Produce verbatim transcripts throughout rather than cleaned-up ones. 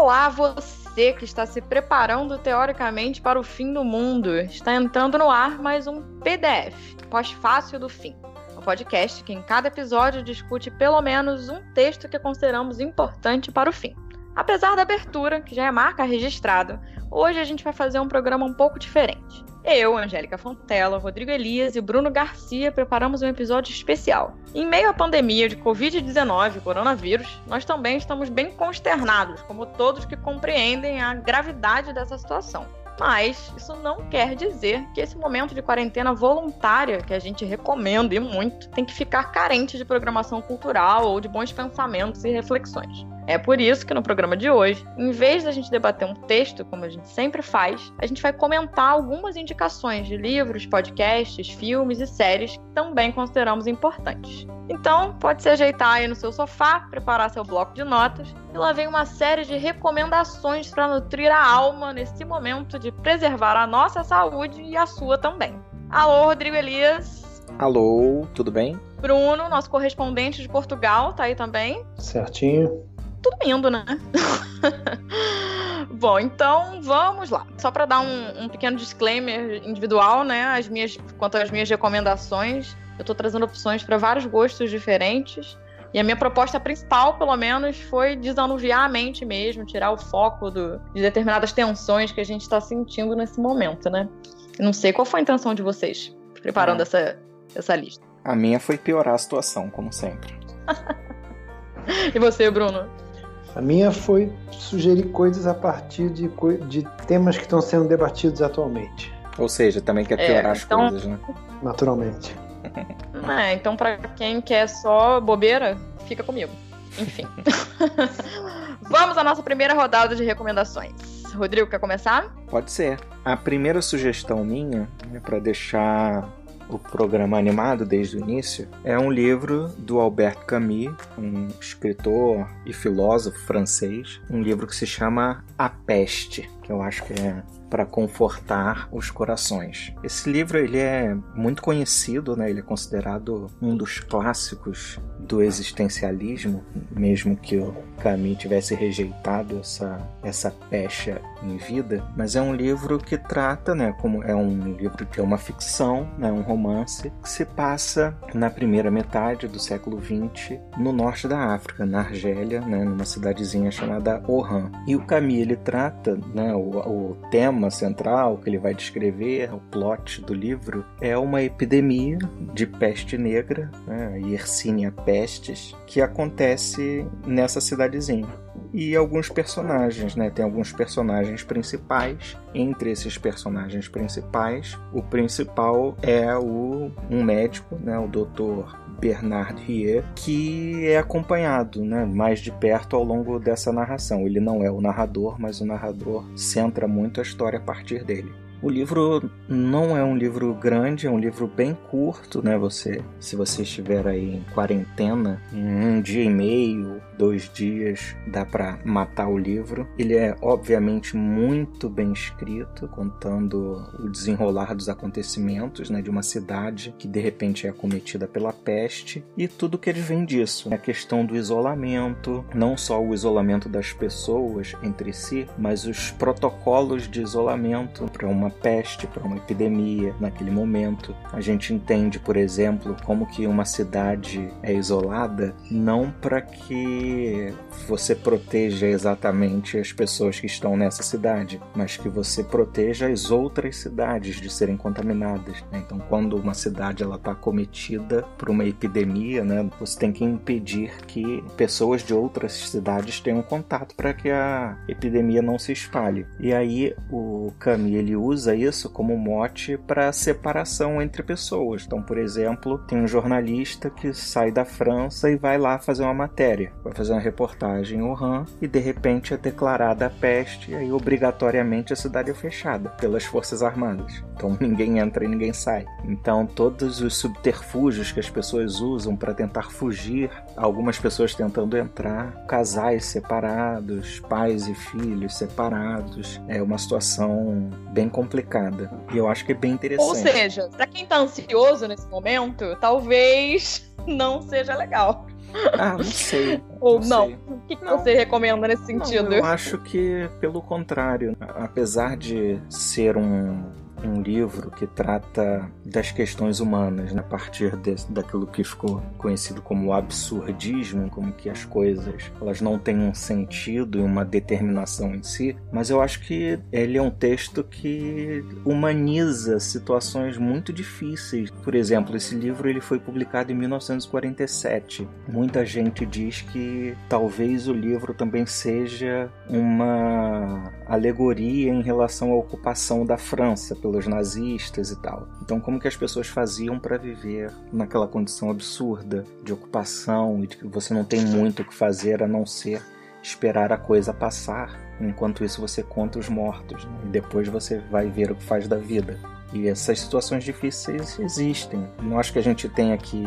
Olá, você que está se preparando teoricamente para o fim do mundo. Está entrando no ar mais um P D F, Pós-Fácil do Fim. Um podcast que em cada episódio discute pelo menos um texto que consideramos importante para o fim. Apesar da abertura, que já é marca registrada, hoje a gente vai fazer um programa um pouco diferente. Eu, Angélica Fontella, Rodrigo Elias e Bruno Garcia preparamos um episódio especial. Em meio à pandemia de covid dezenove e coronavírus, nós também estamos bem consternados, como todos que compreendem a gravidade dessa situação. Mas isso não quer dizer que esse momento de quarentena voluntária, que a gente recomenda e muito, tem que ficar carente de programação cultural ou de bons pensamentos e reflexões. É por isso que no programa de hoje, em vez da gente debater um texto, como a gente sempre faz, a gente vai comentar algumas indicações de livros, podcasts, filmes e séries que também consideramos importantes. Então, pode se ajeitar aí no seu sofá, preparar seu bloco de notas, e lá vem uma série de recomendações para nutrir a alma nesse momento de preservar a nossa saúde e a sua também. Alô, Rodrigo Elias. Alô, tudo bem? Bruno, nosso correspondente de Portugal, tá aí também? Certinho. Tudo indo, né? Bom, então vamos lá. Só para dar um, um pequeno disclaimer individual, né? As minhas, quanto às minhas recomendações, eu estou trazendo opções para vários gostos diferentes. E a minha proposta principal, pelo menos, foi desanuviar a mente mesmo, tirar o foco do, de determinadas tensões que a gente está sentindo nesse momento, né? Eu não sei qual foi a intenção de vocês preparando é. essa, essa lista. A minha foi piorar a situação, como sempre. E você, Bruno? A minha foi sugerir coisas a partir de, de temas que estão sendo debatidos atualmente. Ou seja, também quer piorar é, as então... coisas, né? Naturalmente. É, então pra quem quer só bobeira, fica comigo. Enfim. Vamos à nossa primeira rodada de recomendações. Rodrigo, quer começar? Pode ser. A primeira sugestão minha, né, para deixar o programa animado desde o início, é um livro do Albert Camus, um escritor e filósofo francês, um livro que se chama A Peste, que eu acho que é para confortar os corações. Esse livro ele é muito conhecido, né? Ele é considerado um dos clássicos do existencialismo, mesmo que o Camus tivesse rejeitado essa, essa pecha em vida, mas é um livro que trata, né, como é um livro que é uma ficção, né, um romance, que se passa na primeira metade do século vinte no norte da África, na Argélia, né, numa cidadezinha chamada Oran. E o Camus ele trata, né, o, o tema central que ele vai descrever, o plot do livro, é uma epidemia de peste negra, né, a Yersinia pestis, que acontece nessa cidadezinha. E alguns personagens, né? Tem alguns personagens principais. Entre esses personagens principais, o principal é o, um médico, né? O doutor Bernard Rieu, que é acompanhado, né, mais de perto ao longo dessa narração. Ele não é o narrador, mas o narrador centra muito a história a partir dele. O livro não é um livro grande, é um livro bem curto, né? Você, se você estiver aí em quarentena, em um dia e meio, dois dias, dá para matar o livro. Ele é, obviamente, muito bem escrito, contando o desenrolar dos acontecimentos, né? De uma cidade que, de repente, é acometida pela peste e tudo que vem disso. A questão do isolamento, não só o isolamento das pessoas entre si, mas os protocolos de isolamento para uma peste, para uma epidemia naquele momento. A gente entende, por exemplo, como que uma cidade é isolada, não para que você proteja exatamente as pessoas que estão nessa cidade, mas que você proteja as outras cidades de serem contaminadas, né? Então, quando uma cidade ela está acometida por uma epidemia, né, você tem que impedir que pessoas de outras cidades tenham contato para que a epidemia não se espalhe. E aí o Camus ele usa usa isso como mote para separação entre pessoas. Então, por exemplo, tem um jornalista que sai da França e vai lá fazer uma matéria, vai fazer uma reportagem em Wuhan e de repente é declarada a peste e aí obrigatoriamente a cidade é fechada pelas Forças Armadas. Então ninguém entra e ninguém sai. Então todos os subterfúgios que as pessoas usam para tentar fugir, algumas pessoas tentando entrar, casais separados, pais e filhos separados, é uma situação bem complicada. E eu acho que é bem interessante. Ou seja, para quem tá ansioso nesse momento, talvez não seja legal. Ah, não sei. Ou não? não? Sei. O que, que Não. você recomenda nesse sentido? Não, eu acho que, pelo contrário, apesar de ser um, um livro que trata das questões humanas, né, a partir de, daquilo que ficou conhecido como absurdismo, como que as coisas elas não têm um sentido e uma determinação em si, mas eu acho que ele é um texto que humaniza situações muito difíceis. Por exemplo, esse livro ele foi publicado em mil novecentos e quarenta e sete. Muita gente diz que talvez o livro também seja uma alegoria em relação à ocupação da França pelos nazistas e tal. Então, como que as pessoas faziam para viver naquela condição absurda de ocupação e de que você não tem muito o que fazer a não ser esperar a coisa passar. Enquanto isso, você conta os mortos, né? E depois você vai ver o que faz da vida. E essas situações difíceis existem. Não acho que a gente tenha que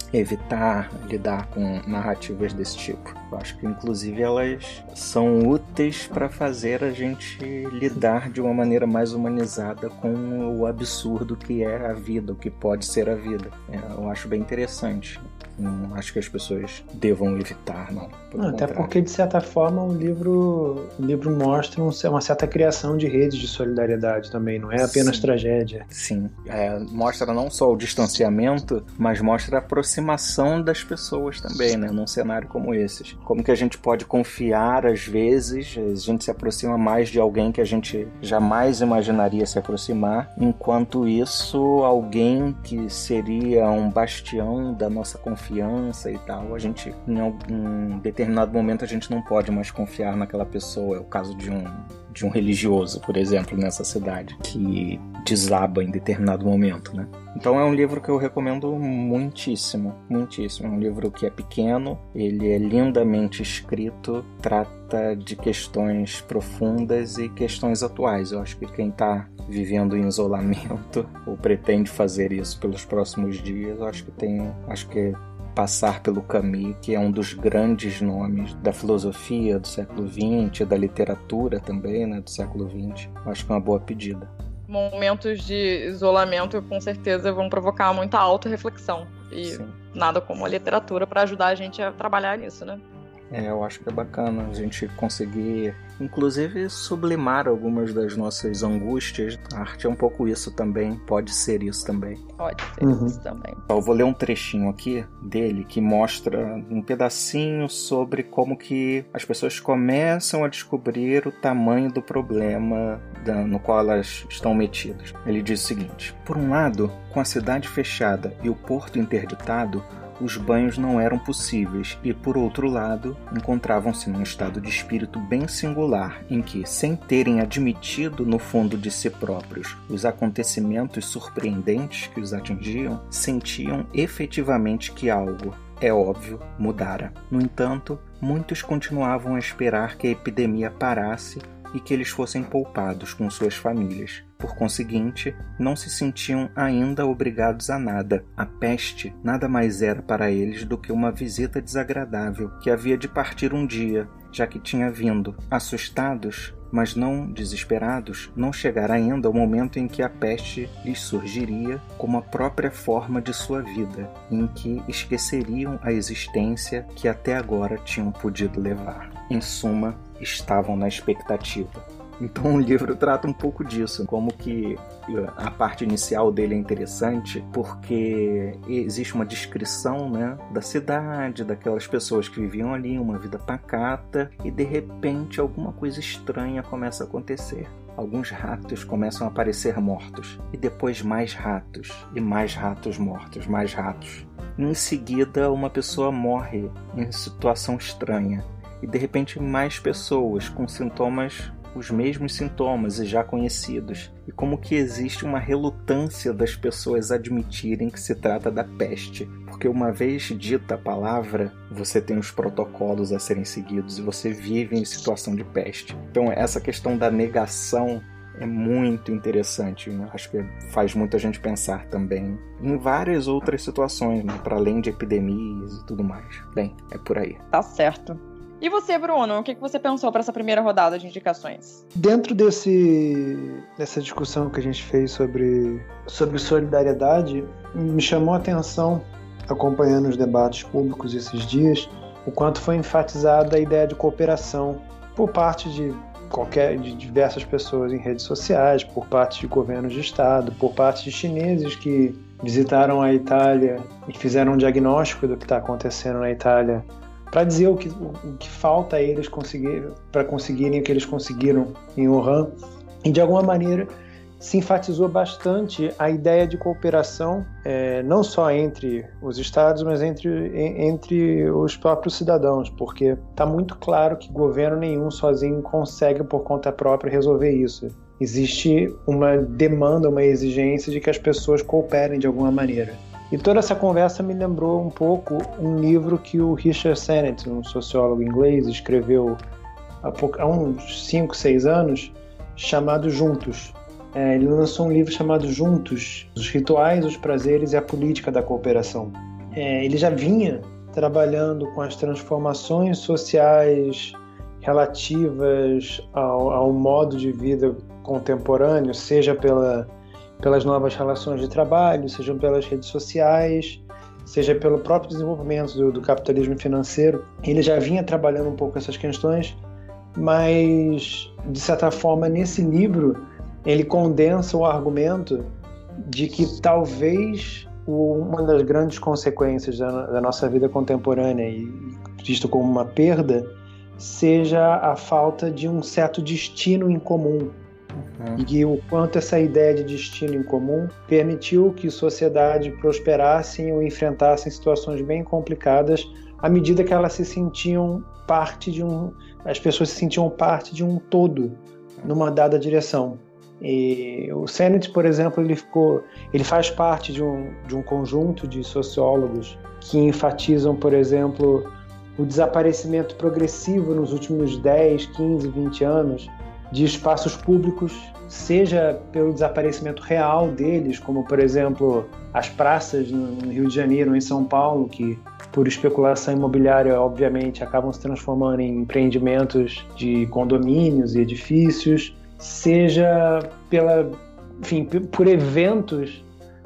evitar lidar com narrativas desse tipo. Eu acho que, inclusive, elas são úteis para fazer a gente lidar de uma maneira mais humanizada com o absurdo que é a vida, o que pode ser a vida. É, eu acho bem interessante. Não acho que as pessoas devam evitar, não. não até porque, de certa forma, o livro, o livro mostra um, uma certa criação de redes de solidariedade também, não é apenas Sim. tragédia. Sim, é, mostra não só o distanciamento, mas mostra a aproximação das pessoas também, né, num cenário como esse. Como que a gente pode confiar, às vezes, a gente se aproxima mais de alguém que a gente jamais imaginaria se aproximar, enquanto isso, alguém que seria um bastião da nossa confiança confiança e tal, a gente em algum determinado momento a gente não pode mais confiar naquela pessoa. É o caso de um, de um religioso, por exemplo, nessa cidade, que desaba em determinado momento, né? Então é um livro que eu recomendo muitíssimo, muitíssimo. É um livro que é pequeno, ele é lindamente escrito, trata de questões profundas e questões atuais. Eu acho que quem está vivendo em isolamento ou pretende fazer isso pelos próximos dias, eu acho que tem, acho que passar pelo Camus, que é um dos grandes nomes da filosofia do século vinte, da literatura também, né, do século vinte. Eu acho que é uma boa pedida. Momentos de isolamento com certeza vão provocar muita autorreflexão. E Sim. nada como a literatura para ajudar a gente a trabalhar nisso, né? É, eu acho que é bacana a gente conseguir, inclusive, sublimar algumas das nossas angústias. A arte é um pouco isso também, pode ser isso também. Pode ser uhum. isso também. Eu vou ler um trechinho aqui dele que mostra um pedacinho sobre como que as pessoas começam a descobrir o tamanho do problema da, no qual elas estão metidas. Ele diz o seguinte: por um lado, com a cidade fechada e o porto interditado, os banhos não eram possíveis e, por outro lado, encontravam-se num estado de espírito bem singular, em que, sem terem admitido no fundo de si próprios os acontecimentos surpreendentes que os atingiam, sentiam efetivamente que algo, é óbvio, mudara. No entanto, muitos continuavam a esperar que a epidemia parasse e que eles fossem poupados com suas famílias. Por conseguinte, não se sentiam ainda obrigados a nada. A peste nada mais era para eles do que uma visita desagradável que havia de partir um dia, já que tinha vindo. Assustados, mas não desesperados, não chegara ainda o momento em que a peste lhes surgiria como a própria forma de sua vida, em que esqueceriam a existência que até agora tinham podido levar. Em suma, estavam na expectativa. Então o livro trata um pouco disso, como que a parte inicial dele é interessante, porque existe uma descrição, né, da cidade, daquelas pessoas que viviam ali, uma vida pacata, e de repente alguma coisa estranha começa a acontecer. Alguns ratos começam a aparecer mortos, e depois mais ratos, e mais ratos mortos, mais ratos. E em seguida uma pessoa morre em situação estranha, e de repente mais pessoas com sintomas os mesmos sintomas e já conhecidos, e como que existe uma relutância das pessoas admitirem que se trata da peste, porque uma vez dita a palavra, você tem os protocolos a serem seguidos e você vive em situação de peste. Então essa questão da negação é muito interessante, né? Acho que faz muita gente pensar também em várias outras situações, né? Para além de epidemias e tudo mais. Bem, é por aí. Tá certo. E você, Bruno, o que você pensou para essa primeira rodada de indicações? Dentro desse, dessa discussão que a gente fez sobre, sobre solidariedade, me chamou a atenção acompanhando os debates públicos esses dias, o quanto foi enfatizada a ideia de cooperação por parte de qualquer de diversas pessoas em redes sociais, por parte de governos de estado, por parte de chineses que visitaram a Itália e fizeram um diagnóstico do que está acontecendo na Itália, para dizer o que, o que falta a eles conseguir, para conseguirem o que eles conseguiram em Wuhan. E de alguma maneira se enfatizou bastante a ideia de cooperação, é, não só entre os estados, mas entre, entre os próprios cidadãos, porque está muito claro que governo nenhum sozinho consegue por conta própria resolver isso. Existe uma demanda, uma exigência de que as pessoas cooperem de alguma maneira. E toda essa conversa me lembrou um pouco um livro que o Richard Sennett, um sociólogo inglês, escreveu há, pouco, há uns cinco, seis anos, chamado Juntos. É, ele lançou um livro chamado Juntos, os rituais, os prazeres e a política da cooperação. É, ele já vinha trabalhando com as transformações sociais relativas ao, ao modo de vida contemporâneo, seja pela, pelas novas relações de trabalho, seja pelas redes sociais, seja pelo próprio desenvolvimento do, do capitalismo financeiro. Ele já vinha trabalhando um pouco essas questões, mas, de certa forma, nesse livro, ele condensa o argumento de que talvez uma das grandes consequências da, da nossa vida contemporânea, e visto como uma perda, seja a falta de um certo destino em comum. Uhum. E que o quanto essa ideia de destino em comum permitiu que sociedades prosperassem ou enfrentassem situações bem complicadas à medida que elas se sentiam parte de um... as pessoas se sentiam parte de um todo numa dada direção. E o Sennett, por exemplo, ele, ficou, ele faz parte de um, de um conjunto de sociólogos que enfatizam, por exemplo, o desaparecimento progressivo nos últimos dez, quinze, vinte anos de espaços públicos, seja pelo desaparecimento real deles, como, por exemplo, as praças no Rio de Janeiro ou em São Paulo, que, por especulação imobiliária, obviamente, acabam se transformando em empreendimentos de condomínios e edifícios, seja pela, enfim, por eventos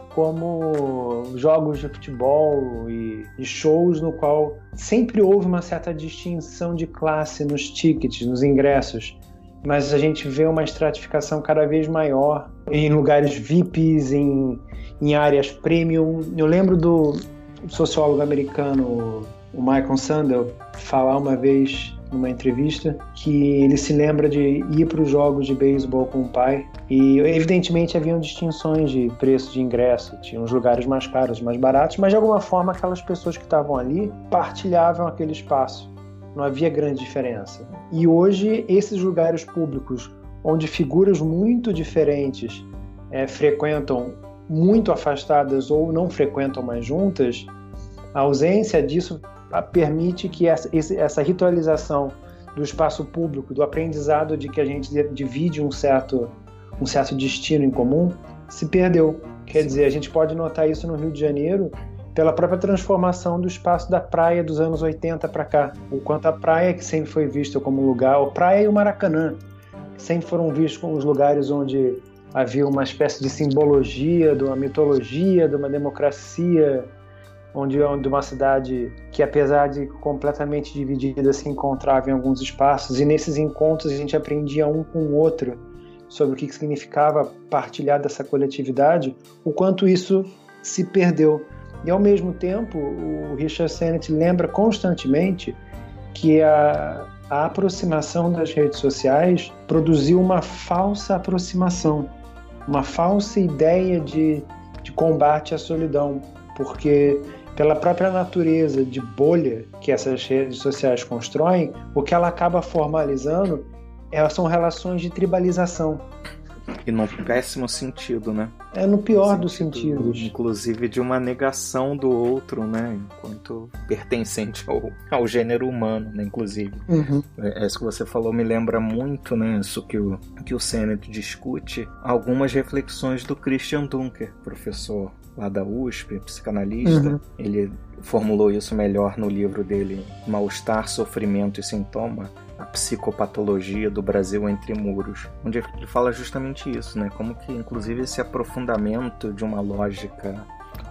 como jogos de futebol e, e shows no qual sempre houve uma certa distinção de classe nos tickets, nos ingressos, mas a gente vê uma estratificação cada vez maior em lugares V I Ps, em, em áreas premium. Eu lembro do sociólogo americano, o Michael Sandel, falar uma vez numa entrevista que ele se lembra de ir para os jogos de beisebol com o pai e evidentemente haviam distinções de preço de ingresso, tinha uns lugares mais caros, mais baratos, mas de alguma forma aquelas pessoas que estavam ali partilhavam aquele espaço, não havia grande diferença. E hoje esses lugares públicos onde figuras muito diferentes é, frequentam muito afastadas ou não frequentam mais juntas, a ausência disso permite que essa, essa ritualização do espaço público, do aprendizado de que a gente divide um certo, um certo destino em comum, se perdeu. Quer dizer, a gente pode notar isso no Rio de Janeiro pela própria transformação do espaço da praia dos anos oitenta para cá. O quanto a praia, que sempre foi vista como lugar, a praia e o Maracanã, sempre foram vistos como os lugares onde havia uma espécie de simbologia, de uma mitologia, de uma democracia, onde, onde uma cidade que, apesar de completamente dividida, se encontrava em alguns espaços, e nesses encontros a gente aprendia um com o outro sobre o que significava partilhar dessa coletividade, o quanto isso se perdeu. E, ao mesmo tempo, o Richard Sennett lembra constantemente que a, a aproximação das redes sociais produziu uma falsa aproximação, uma falsa ideia de, de combate à solidão, porque pela própria natureza de bolha que essas redes sociais constroem, o que ela acaba formalizando elas são relações de tribalização. E num péssimo sentido, né? É no pior no dos sentido, sentidos. Inclusive de uma negação do outro, né? Enquanto pertencente ao, ao gênero humano, né? Inclusive. Uhum. É, isso que você falou me lembra muito, né? Isso que o, que o Sennett discute. Algumas reflexões do Christian Dunker, professor lá da U S P, psicanalista. Uhum. Ele formulou isso melhor no livro dele, Mal-Estar, Sofrimento e Sintoma, a psicopatologia do Brasil entre muros, onde ele fala justamente isso, né? Como que, inclusive, esse aprofundamento de uma lógica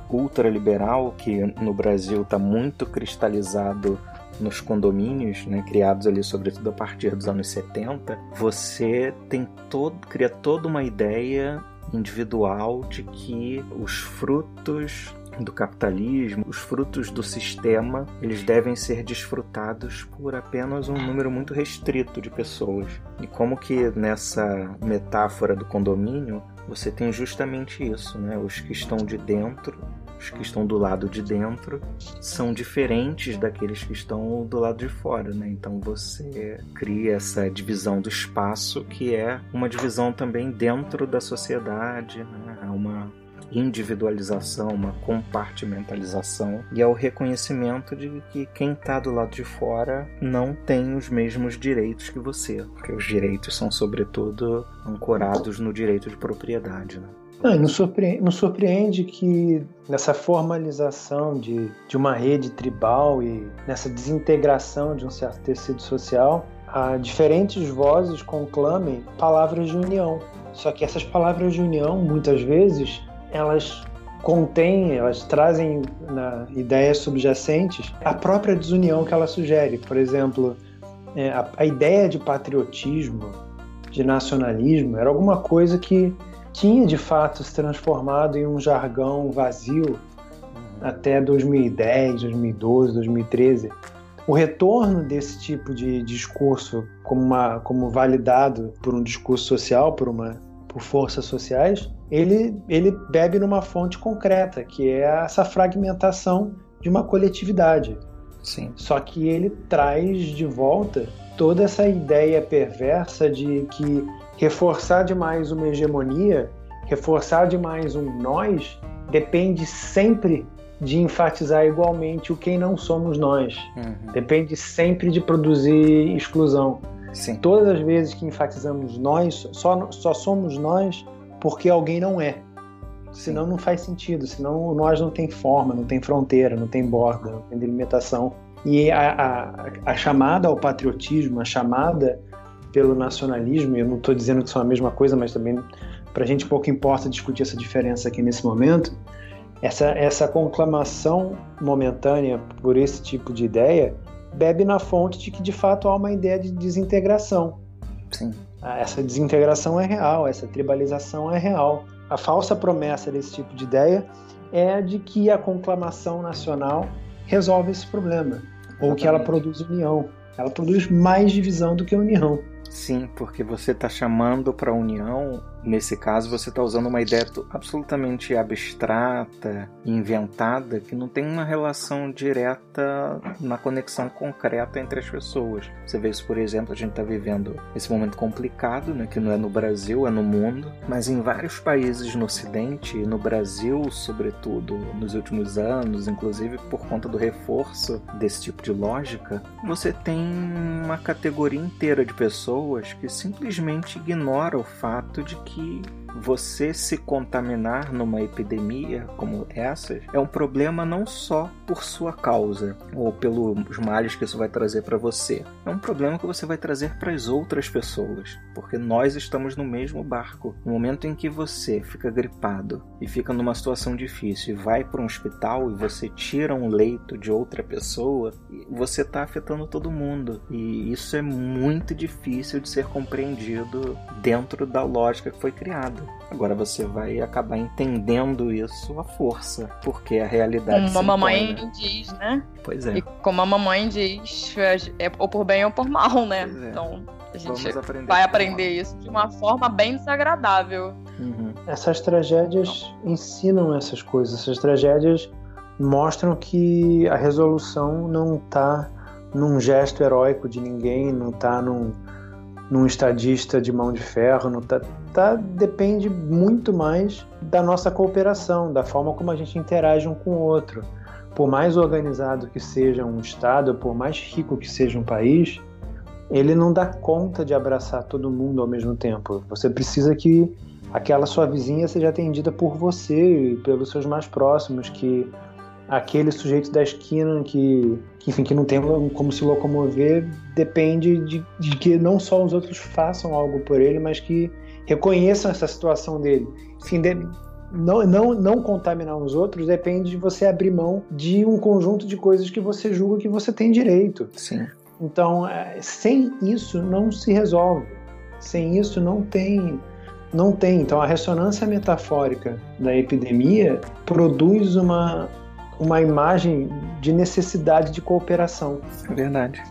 ultraliberal, que no Brasil está muito cristalizado nos condomínios, né, criados ali sobretudo a partir dos anos setenta, você tem todo, cria toda uma ideia individual de que os frutos do capitalismo, os frutos do sistema, eles devem ser desfrutados por apenas um número muito restrito de pessoas. E como que nessa metáfora do condomínio, você tem justamente isso, né? Os que estão de dentro, os que estão do lado de dentro, são diferentes daqueles que estão do lado de fora, né? Então você cria essa divisão do espaço, que é uma divisão também dentro da sociedade, né? Há uma individualização, uma compartimentalização, e é o reconhecimento de que quem está do lado de fora não tem os mesmos direitos que você, porque os direitos são sobretudo ancorados no direito de propriedade, né? Não, não, surpreende, não surpreende que nessa formalização de, de uma rede tribal e nessa desintegração de um certo tecido social, a diferentes vozes conclamem palavras de união. Só que essas palavras de união, muitas vezes, elas contêm, elas trazem na, ideias subjacentes a própria desunião que ela sugere. Por exemplo, é, a, a ideia de patriotismo, de nacionalismo, era alguma coisa que tinha de fato se transformado em um jargão vazio até dois mil e dez, dois mil e doze, dois mil e treze. O retorno desse tipo de discurso como, uma, como validado por um discurso social, por, uma, por forças sociais, ele, ele bebe numa fonte concreta, que é essa fragmentação de uma coletividade. Sim. Só que ele traz de volta toda essa ideia perversa de que reforçar demais uma hegemonia, reforçar demais um nós, depende sempre de enfatizar igualmente o quem não somos nós. Uhum. Depende sempre de produzir exclusão. Sim. Todas as vezes que enfatizamos nós, só, só somos nós porque alguém não é. Senão não faz sentido, senão nós não tem forma, não tem fronteira, não tem borda, não tem delimitação. E a, a, a chamada ao patriotismo, a chamada pelo nacionalismo, eu não estou dizendo que são a mesma coisa, mas também para a gente pouco importa discutir essa diferença aqui nesse momento, essa, essa conclamação momentânea por esse tipo de ideia bebe na fonte de que de fato há uma ideia de desintegração. Sim. Essa desintegração é real, essa tribalização é real. A falsa promessa desse tipo de ideia é a de que a conclamação nacional resolve esse problema, Exatamente. Ou que ela produz união. Ela produz mais divisão do que união. Sim, porque você está chamando para a união, nesse caso você está usando uma ideia absolutamente abstrata, inventada, que não tem uma relação direta na conexão concreta entre as pessoas. Você vê isso, por exemplo, a gente está vivendo esse momento complicado, né, que não é no Brasil, é no mundo, mas em vários países no Ocidente, no Brasil, sobretudo, nos últimos anos, inclusive por conta do reforço desse tipo de lógica, você tem uma categoria inteira de pessoas que simplesmente ignora o fato de que você se contaminar numa epidemia como essa é um problema não só por sua causa ou pelos males que isso vai trazer para você. É um problema que você vai trazer para as outras pessoas, porque nós estamos no mesmo barco. No momento em que você fica gripado e fica numa situação difícil e vai para um hospital e você tira um leito de outra pessoa, você está afetando todo mundo. E isso é muito difícil de ser compreendido dentro da lógica que foi criada. Agora você vai acabar entendendo isso à força, porque a realidade como a mamãe diz, né? Pois é. E como a mamãe diz, é ou por bem ou por mal, né? É. Então a gente aprender vai aprender isso de uma forma bem desagradável. Uhum. Essas tragédias Não. ensinam essas coisas. Essas tragédias mostram que a resolução não está num gesto heróico de ninguém, não está num num estadista de mão de ferro, não tá, tá, depende muito mais da nossa cooperação, da forma como a gente interage um com o outro. Por mais organizado que seja um estado, por mais rico que seja um país, ele não dá conta de abraçar todo mundo ao mesmo tempo. Você precisa que aquela sua vizinha seja atendida por você e pelos seus mais próximos, que aquele sujeito da esquina que, que, enfim, que não tem como se locomover depende de, de que não só os outros façam algo por ele, mas que reconheçam essa situação dele. Enfim, de, não, não, não contaminar os outros depende de você abrir mão de um conjunto de coisas que você julga que você tem direito. Sim. Então, sem isso não se resolve. Sem isso não tem, não tem. Então, a ressonância metafórica da epidemia produz uma, uma imagem de necessidade de cooperação. É verdade.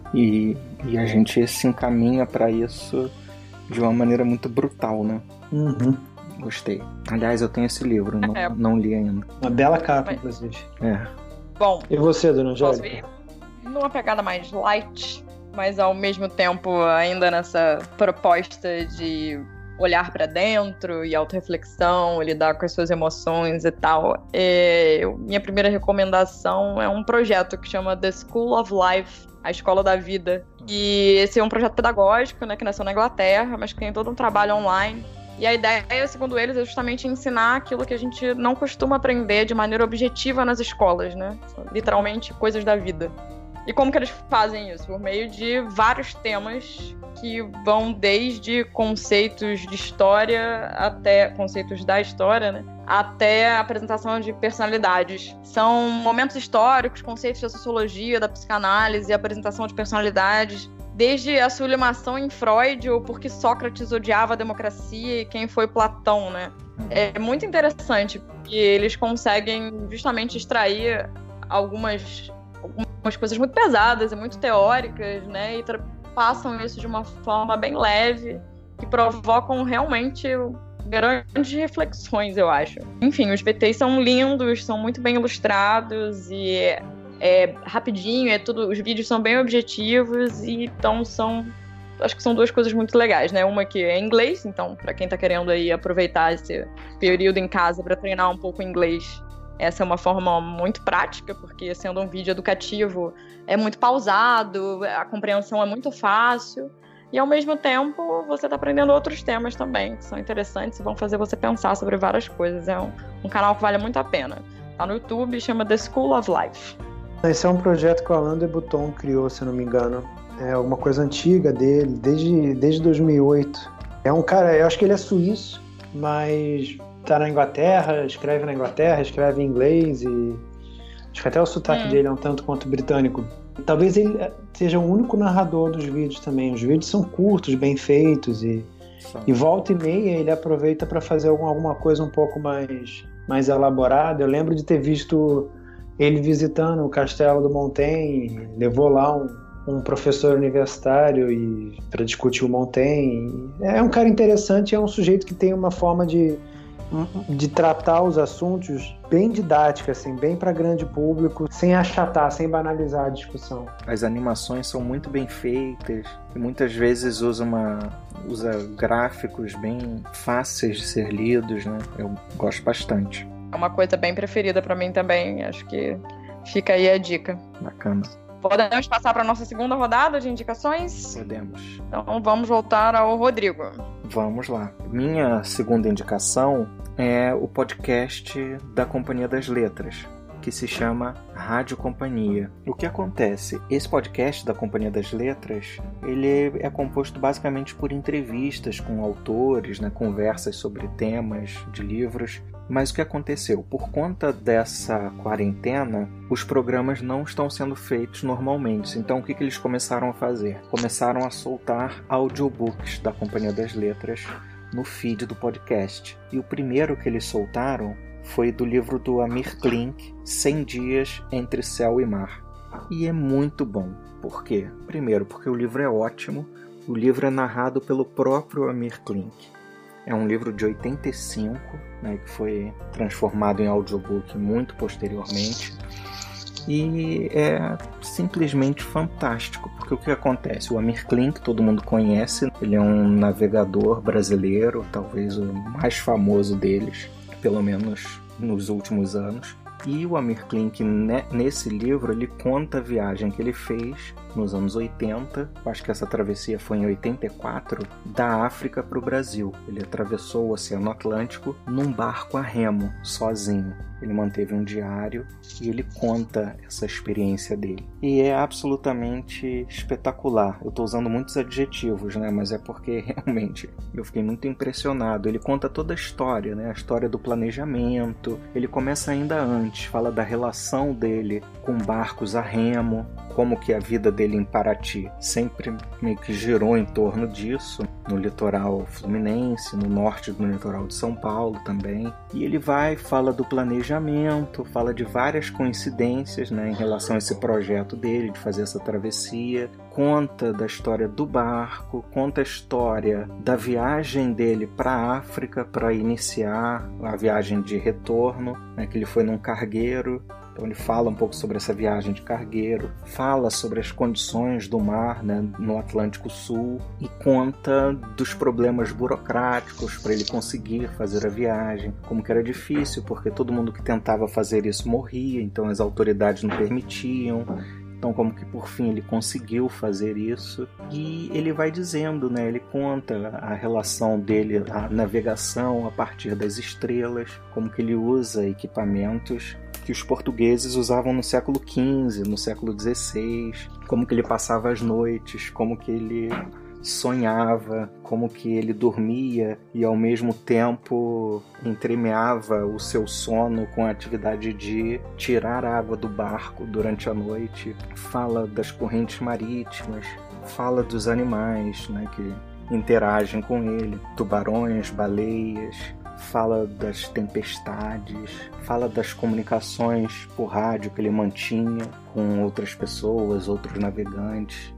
E, e a gente se encaminha para isso de uma maneira muito brutal, né? Uhum. Gostei. Aliás, eu tenho esse livro, não, é. não li ainda. Uma bela capa, Mas... inclusive. É. Bom, e você, dona posso Angélica? ir numa pegada mais light, mas ao mesmo tempo ainda nessa proposta de olhar para dentro e autorreflexão, lidar com as suas emoções e tal. É, minha primeira recomendação é um projeto que chama The School of Life, a Escola da Vida. E esse é um projeto pedagógico, né, que nasceu na Inglaterra, mas que tem todo um trabalho online. E a ideia, segundo eles, é justamente ensinar aquilo que a gente não costuma aprender de maneira objetiva nas escolas, né? Literalmente, coisas da vida. E como que eles fazem isso? Por meio de vários temas que vão desde conceitos de história até conceitos da história, né? Até a apresentação de personalidades. São momentos históricos, conceitos da sociologia, da psicanálise, a apresentação de personalidades, desde a sublimação em Freud, ou porque Sócrates odiava a democracia e quem foi Platão, né? É muito interessante que eles conseguem justamente extrair algumas, algumas coisas muito pesadas e muito teóricas, né? E tra- passam isso de uma forma bem leve, que provocam realmente grandes reflexões, eu acho. Enfim, os V Ts são lindos, são muito bem ilustrados e é, é rapidinho, é tudo, os vídeos são bem objetivos e então são, acho que são duas coisas muito legais, né? Uma que é inglês, então para quem tá querendo aí aproveitar esse período em casa para treinar um pouco inglês, essa é uma forma muito prática, porque sendo um vídeo educativo é muito pausado, a compreensão é muito fácil e ao mesmo tempo você está aprendendo outros temas também que são interessantes e vão fazer você pensar sobre várias coisas. É um, um canal que vale muito a pena. Tá no YouTube, chama The School of Life. Esse é um projeto que o Alain de Botton criou, se não me engano. É alguma coisa antiga dele, desde, desde dois mil e oito. É um cara, eu acho que ele é suíço, mas tá na Inglaterra, escreve na Inglaterra, escreve em inglês e acho que até o sotaque hum. dele é um tanto quanto britânico. Talvez ele seja o único narrador dos vídeos também. Os vídeos são curtos, bem feitos e, e volta e meia ele aproveita para fazer algum, alguma coisa um pouco mais, mais elaborada. Eu lembro de ter visto ele visitando o Castelo do Montaigne, levou lá um, um professor universitário e para discutir o Montaigne. É um cara interessante, é um sujeito que tem uma forma de de tratar os assuntos bem didática, assim, bem para grande público, sem achatar, sem banalizar a discussão. As animações são muito bem feitas e muitas vezes usa, uma, usa gráficos bem fáceis de ser lidos, né? Eu gosto bastante. É uma coisa bem preferida para mim também, acho que fica aí a dica. Bacana. Podemos passar para a nossa segunda rodada de indicações? Podemos. Então vamos voltar ao Rodrigo. Vamos lá. Minha segunda indicação é o podcast da Companhia das Letras, que se chama Rádio Companhia. O que acontece? Esse podcast da Companhia das Letras, ele é composto basicamente por entrevistas com autores, né, conversas sobre temas de livros. Mas o que aconteceu? Por conta dessa quarentena, os programas não estão sendo feitos normalmente. Então, o que, que eles começaram a fazer? Começaram a soltar audiobooks da Companhia das Letras no feed do podcast. E o primeiro que eles soltaram foi do livro do Amir Klink, cem dias entre Céu e Mar. E é muito bom. Por quê? Primeiro, porque o livro é ótimo. O livro é narrado pelo próprio Amir Klink. É um livro de oitenta e cinco, né, que foi transformado em audiobook muito posteriormente. E é simplesmente fantástico, porque o que acontece? O Amir Klink, todo mundo conhece, ele é um navegador brasileiro, talvez o mais famoso deles, pelo menos nos últimos anos. E o Amir Klink, nesse livro, ele conta a viagem que ele fez nos anos oitenta, acho que essa travessia foi em oitenta e quatro, da África para o Brasil. Ele atravessou o Oceano Atlântico num barco a remo, sozinho. ele manteve um diário e ele conta essa experiência dele. E é absolutamente espetacular. Eu estou usando muitos adjetivos, né? Mas é porque realmente eu fiquei muito impressionado. Ele conta toda a história, né? A história do planejamento. Ele começa ainda antes, fala da relação dele com barcos a remo, como que a vida dele em Paraty sempre meio que girou em torno disso, no litoral fluminense, no norte do litoral de São Paulo também. E ele vai, fala do planejamento, fala de várias coincidências, né, em relação a esse projeto dele, de fazer essa travessia, conta da história do barco, conta a história da viagem dele para a África para iniciar a viagem de retorno, né, que ele foi num cargueiro. Então ele fala um pouco sobre essa viagem de cargueiro, fala sobre as condições do mar, né, no Atlântico Sul e conta dos problemas burocráticos para ele conseguir fazer a viagem, como que era difícil porque todo mundo que tentava fazer isso morria, então as autoridades não permitiam. Então, como que por fim ele conseguiu fazer isso. E ele vai dizendo, né? Ele conta a relação dele, a navegação a partir das estrelas, como que ele usa equipamentos que os portugueses usavam no século quinze, no século dezesseis, como que ele passava as noites, como que ele sonhava, como que ele dormia e ao mesmo tempo entremeava o seu sono com a atividade de tirar água do barco durante a noite. Fala das correntes marítimas, fala dos animais, né, que interagem com ele, tubarões, baleias, fala das tempestades, fala das comunicações por rádio que ele mantinha com outras pessoas, outros navegantes.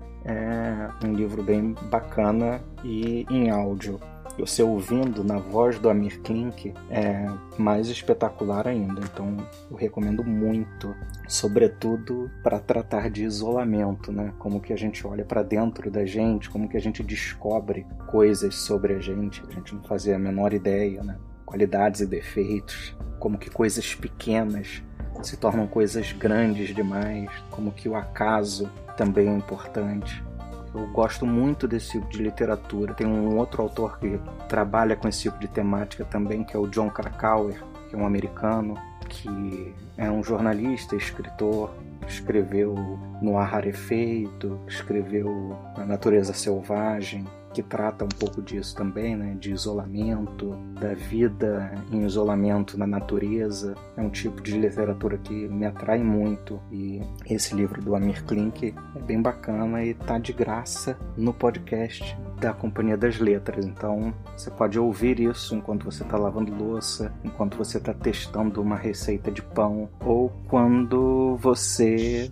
É um livro bem bacana e em áudio. Você ouvindo na voz do Amir Klink é mais espetacular ainda. Então eu recomendo muito, sobretudo para tratar de isolamento, né? Como que a gente olha para dentro da gente, como que a gente descobre coisas sobre a gente, a gente não fazia a menor ideia, né? Qualidades e defeitos, como que coisas pequenas se tornam coisas grandes demais, como que o acaso também é importante. Eu gosto muito desse tipo de literatura. Tem um outro autor que trabalha com esse tipo de temática também, que é o Jon Krakauer, que é um americano, que é um jornalista, escritor, escreveu No Ar Rarefeito, escreveu Na Natureza Selvagem, que trata um pouco disso também, né? De isolamento, da vida em isolamento na natureza. É um tipo de literatura que me atrai muito e esse livro do Amir Klink é bem bacana e tá de graça no podcast da Companhia das Letras. Então você pode ouvir isso enquanto você está lavando louça, enquanto você está testando uma receita de pão ou quando você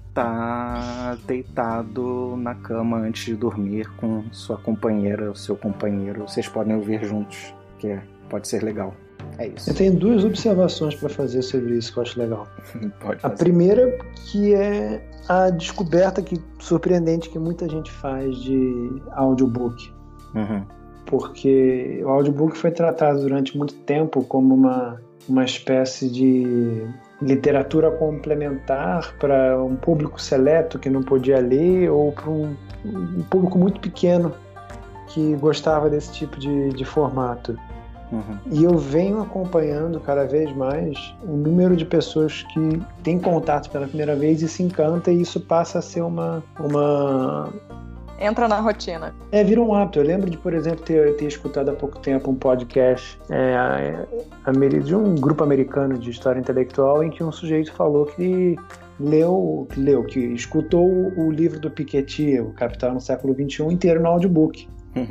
está deitado na cama antes de dormir com sua companheira ou seu companheiro. Vocês podem ouvir juntos, que é, pode ser legal. É isso. Eu tenho duas observações para fazer sobre isso que eu acho legal. Pode a primeira, que é a descoberta que, surpreendente que muita gente faz de audiobook. Uhum. Porque o audiobook foi tratado durante muito tempo como uma, uma espécie de literatura complementar para um público seleto que não podia ler ou para um, um público muito pequeno que gostava desse tipo de, de formato. Uhum. E eu venho acompanhando cada vez mais o número de pessoas que têm contato pela primeira vez e se encanta, e isso passa a ser uma... uma... Entra na rotina. É, vira um hábito. Eu lembro de, por exemplo, ter, ter escutado há pouco tempo um podcast é, de um grupo americano de história intelectual em que um sujeito falou que leu, que, leu, que escutou o livro do Piketty, O Capital no Século vinte e um, inteiro no audiobook.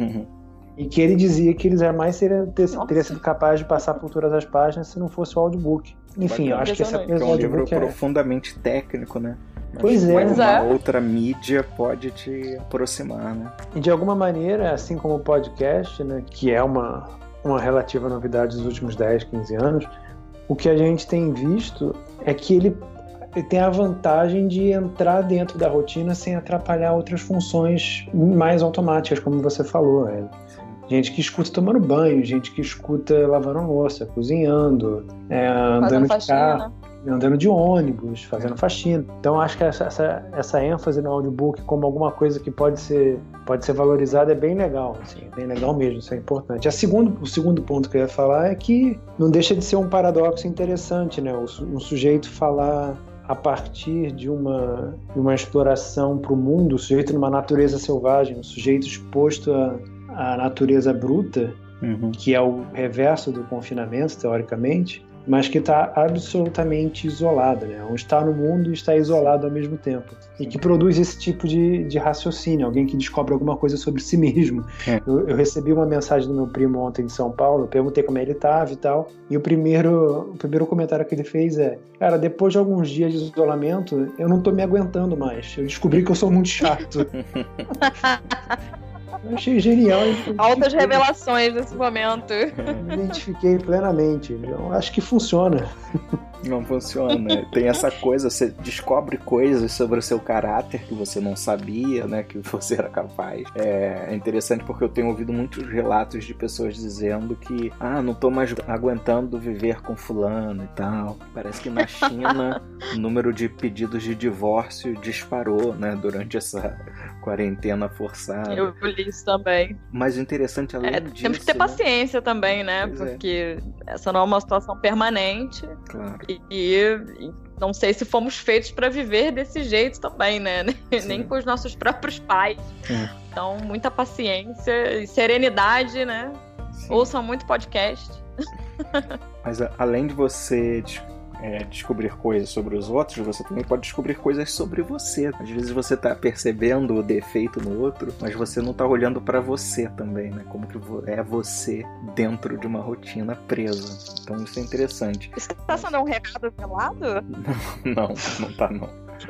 E que ele dizia que ele jamais teria, ter, teria sido capaz de passar por todas as páginas se não fosse o audiobook. Enfim, eu acho que essa coisa é um livro é... profundamente técnico, né? Mas pois é. uma é. outra mídia pode te aproximar, né? E de alguma maneira, assim como o podcast, né, que é uma, uma relativa novidade dos últimos dez, quinze anos, o que a gente tem visto é que ele tem a vantagem de entrar dentro da rotina sem atrapalhar outras funções mais automáticas, como você falou. É. Gente que escuta tomando banho, gente que escuta lavando louça, cozinhando, é, andando de carro. andando de ônibus, fazendo faxina. Então acho que essa, essa, essa ênfase no audiobook como alguma coisa que pode ser, pode ser valorizada é bem legal, assim, é bem legal mesmo, isso é importante. A segundo, o segundo ponto que eu ia falar é que não deixa de ser um paradoxo interessante, né? Um sujeito falar a partir de uma, de uma exploração para o mundo, o sujeito numa natureza selvagem, um sujeito exposto à, à natureza bruta, uhum. que é o reverso do confinamento, teoricamente, mas que está absolutamente isolado, né? Um está no mundo e está isolado ao mesmo tempo. E que produz esse tipo de, de raciocínio, alguém que descobre alguma coisa sobre si mesmo. É. Eu, eu recebi uma mensagem do meu primo ontem de São Paulo, eu perguntei como ele estava e tal, e o primeiro, o primeiro comentário que ele fez é: cara, depois de alguns dias de isolamento, eu não estou me aguentando mais. Eu descobri que eu sou muito chato. Eu achei genial. Altas revelações nesse momento. Me identifiquei plenamente. Eu acho que funciona. Não funciona. Tem essa coisa, você descobre coisas sobre o seu caráter que você não sabia, né, que você era capaz. É interessante porque eu tenho ouvido muitos relatos de pessoas dizendo que ah, não tô mais aguentando viver com fulano e tal. Parece que na China o número de pedidos de divórcio disparou, né, durante essa quarentena forçada. Eu li isso também. Mas o interessante além é, disso... Temos que ter paciência também, né? Pois porque é. essa não é uma situação permanente. Claro. E, e não sei se fomos feitos para viver desse jeito também, né? Sim. Nem com os nossos próprios pais. É. Então, muita paciência e serenidade, né? Sim. Ouçam muito podcast. Mas além de você... É, descobrir coisas sobre os outros, você também pode descobrir coisas sobre você. Às vezes você tá percebendo o defeito no outro, mas você não tá olhando pra você também, né? Como que é você dentro de uma rotina presa. Então isso é interessante. Isso tá sendo um recado velado? Não, não tá não.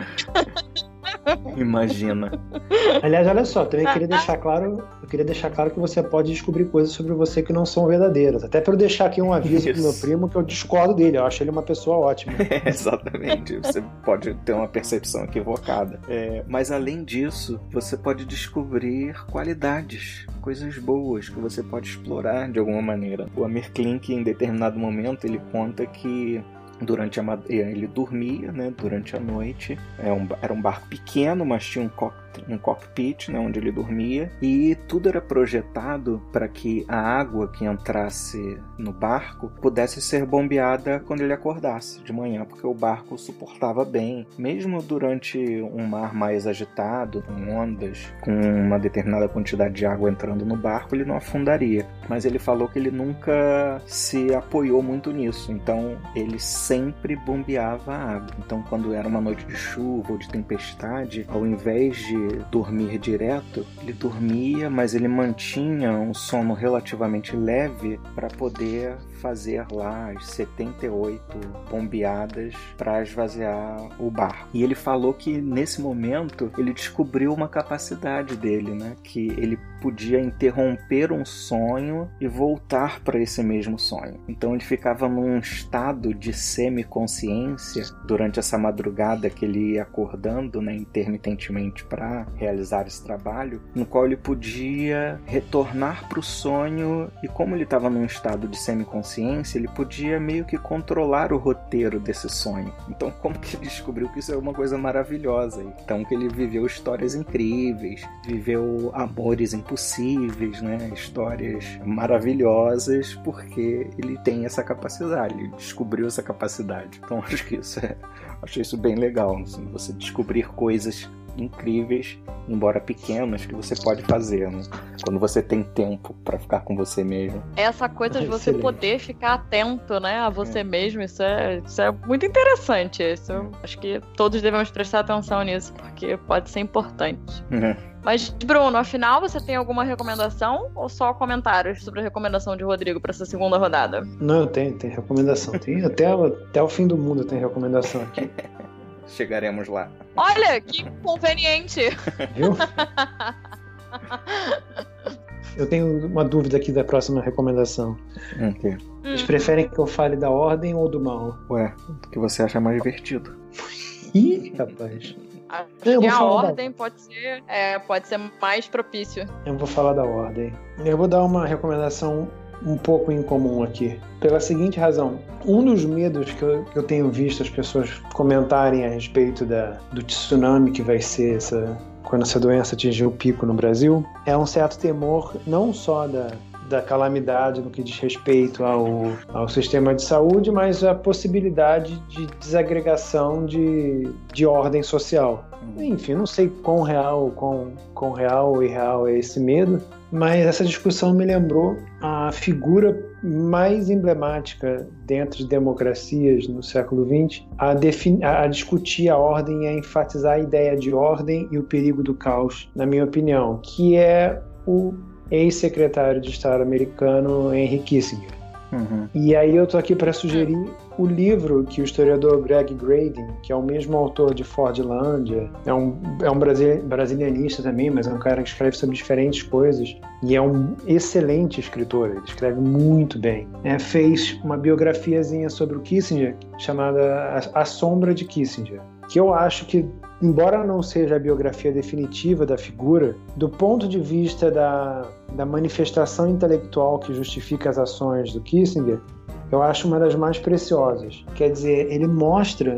Imagina. Aliás, olha só, também queria deixar claro, eu queria deixar claro que você pode descobrir coisas sobre você que não são verdadeiras. Até para eu deixar aqui um aviso Isso. pro meu primo que eu discordo dele. Eu acho ele uma pessoa ótima. É, exatamente. Você pode ter uma percepção equivocada. É, mas além disso, você pode descobrir qualidades, coisas boas que você pode explorar de alguma maneira. O Amir Klink, em determinado momento, ele conta que durante a ele dormia, né, durante a noite. É um, era um barco pequeno, mas tinha um, co um cockpit, né, onde ele dormia, e tudo era projetado para que a água que entrasse no barco pudesse ser bombeada quando ele acordasse de manhã, porque o barco suportava bem, mesmo durante um mar mais agitado, com ondas, com uma determinada quantidade de água entrando no barco, ele não afundaria. Mas ele falou que ele nunca se apoiou muito nisso, então ele sempre bombeava a água. Então, quando era uma noite de chuva ou de tempestade, ao invés de dormir direto, ele dormia, mas ele mantinha um sono relativamente leve para poder fazer lá as setenta e oito bombeadas para esvaziar o barco. E ele falou que nesse momento ele descobriu uma capacidade dele, né? Que ele podia interromper um sonho e voltar para esse mesmo sonho. Então ele ficava num estado de semiconsciência durante essa madrugada que ele ia acordando, né, intermitentemente para realizar esse trabalho, no qual ele podia retornar para o sonho, e como ele estava num estado de semiconsciência, ele podia meio que controlar o roteiro desse sonho. Então, como que ele descobriu que isso é uma coisa maravilhosa? Então, que ele viveu histórias incríveis, viveu amores impossíveis, né? Histórias maravilhosas, porque ele tem essa capacidade, ele descobriu essa capacidade. Então, acho que isso é, achei isso bem legal, assim, você descobrir coisas incríveis, embora pequenas, que você pode fazer, né? Quando você tem tempo para ficar com você mesmo. Essa coisa de você poder ficar atento, né, a você é. mesmo, isso é, isso é muito interessante. Isso, é. Acho que todos devemos prestar atenção nisso, porque pode ser importante. É. Mas, Bruno, afinal, você tem alguma recomendação ou só comentários sobre a recomendação de Rodrigo para essa segunda rodada? Não, eu tenho, tem recomendação. Tem até, até o fim do mundo tem recomendação aqui. Chegaremos lá. Olha, que conveniente. Viu? Eu tenho uma dúvida aqui da próxima recomendação. Okay. Vocês hum. preferem que eu fale da ordem ou do mal? Ué, o que você acha mais divertido? Ih, rapaz. Acho eu que a ordem da... pode ser, é, pode ser mais propício. Eu vou falar da ordem. Eu vou dar uma recomendação um pouco em comum aqui. Pela seguinte razão, um dos medos que eu, que eu tenho visto as pessoas comentarem a respeito da, do tsunami que vai ser essa, quando essa doença atingir o pico no Brasil, é um certo temor não só da, da calamidade no que diz respeito ao, ao sistema de saúde, mas a possibilidade de desagregação de, de ordem social. Enfim, não sei quão real, quão, quão real ou irreal é esse medo, mas essa discussão me lembrou a figura mais emblemática dentro de democracias no século vinte a, defini- a discutir a ordem e a enfatizar a ideia de ordem e o perigo do caos, na minha opinião, que é o ex-secretário de Estado americano Henry Kissinger. Uhum. E aí eu tô aqui para sugerir o livro que o historiador Greg Grading, que é o mesmo autor de Fordlândia, é um, é um brasili- brasilianista também, mas é um cara que escreve sobre diferentes coisas e é um excelente escritor, ele escreve muito bem. É, fez uma biografiazinha sobre o Kissinger chamada A, a Sombra de Kissinger, que eu acho que, embora não seja a biografia definitiva da figura, do ponto de vista da, da manifestação intelectual que justifica as ações do Kissinger, eu acho uma das mais preciosas. Quer dizer, ele mostra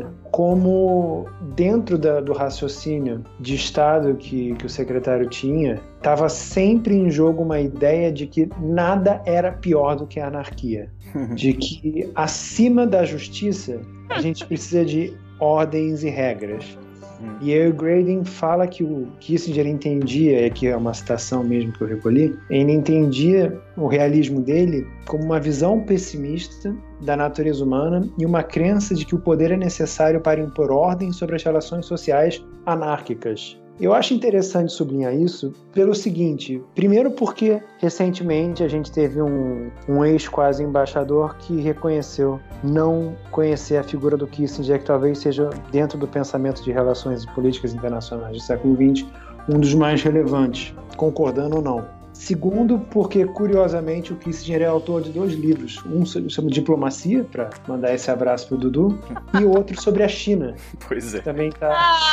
como, dentro da, do raciocínio de Estado que, que o secretário tinha, estava sempre em jogo uma ideia de que nada era pior do que a anarquia. De que, acima da justiça, a gente precisa de ordens e regras. E aí o Grading fala que o Kissinger entendia, e aqui é uma citação mesmo que eu recolhi, ele entendia o realismo dele como uma visão pessimista da natureza humana e uma crença de que o poder é necessário para impor ordem sobre as relações sociais anárquicas. Eu acho interessante sublinhar isso pelo seguinte, primeiro porque recentemente a gente teve um, um ex-quase embaixador que reconheceu não conhecer a figura do Kissinger, que talvez seja, dentro do pensamento de relações e políticas internacionais do século vinte, um dos mais relevantes, concordando ou não. Segundo, porque, curiosamente, o Kissinger é autor de dois livros. Um sobre diplomacia, para mandar esse abraço para o Dudu, e outro sobre a China. Pois é. Também está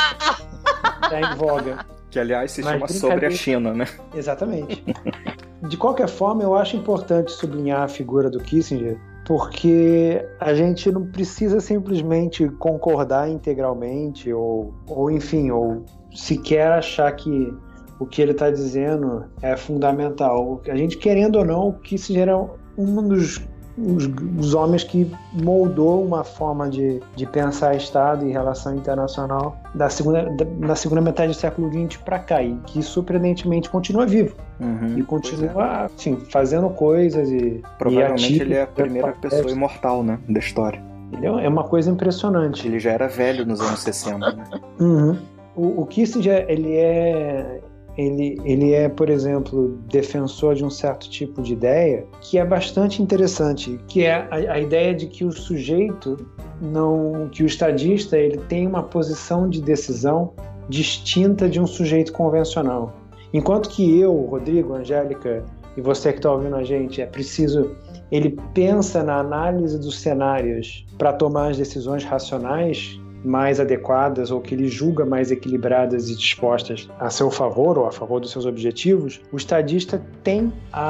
tá em voga. Que, aliás, se chama Sobre a China, né? Exatamente. De qualquer forma, eu acho importante sublinhar a figura do Kissinger, porque a gente não precisa simplesmente concordar integralmente, ou, ou enfim, ou sequer achar que o que ele está dizendo é fundamental. A gente, querendo ou não, o Kissinger é um dos os, os homens que moldou uma forma de, de pensar Estado e relação internacional da segunda, da, na segunda metade do século vinte para cá, e que surpreendentemente continua vivo. Uhum, e continua é. assim, fazendo coisas e provavelmente e ativo, ele é a primeira pessoa imortal, né, da história. Ele é uma coisa impressionante. Ele já era velho nos anos sessenta, né? Uhum. O, o Kissinger, ele é Ele, ele é, por exemplo, defensor de um certo tipo de ideia que é bastante interessante, que é a, a ideia de que o sujeito, não, que o estadista, ele tem uma posição de decisão distinta de um sujeito convencional. Enquanto que eu, Rodrigo, Angélica e você que está ouvindo a gente, é preciso, ele pensa na análise dos cenários para tomar as decisões racionais mais adequadas ou que ele julga mais equilibradas e dispostas a seu favor ou a favor dos seus objetivos, o estadista tem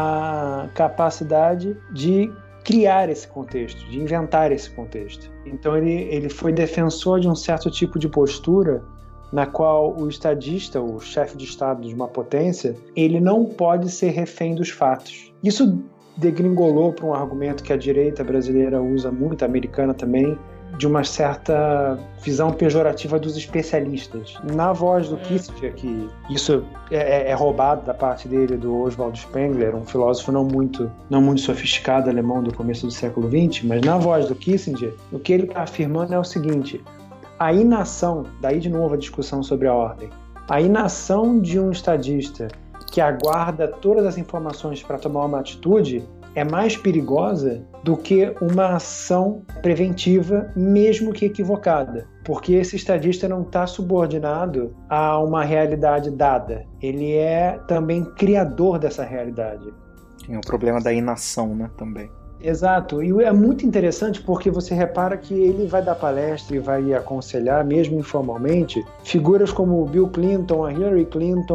a capacidade de criar esse contexto, de inventar esse contexto. Então ele, ele foi defensor de um certo tipo de postura na qual o estadista, o chefe de Estado de uma potência, ele não pode ser refém dos fatos. Isso degringolou para um argumento que a direita brasileira usa muito, a americana também, de uma certa visão pejorativa dos especialistas. Na voz do Kissinger, que isso é, é roubado da parte dele, do Oswald Spengler, um filósofo não muito, não muito sofisticado alemão do começo do século vinte, mas na voz do Kissinger, o que ele está afirmando é o seguinte: a inação, daí de novo a discussão sobre a ordem, a inação de um estadista que aguarda todas as informações para tomar uma atitude é mais perigosa do que uma ação preventiva, mesmo que equivocada. Porque esse estadista não está subordinado a uma realidade dada. Ele é também criador dessa realidade. Tem o problema da inação, né, também. Exato. E é muito interessante porque você repara que ele vai dar palestra e vai aconselhar, mesmo informalmente, figuras como o Bill Clinton, a Hillary Clinton,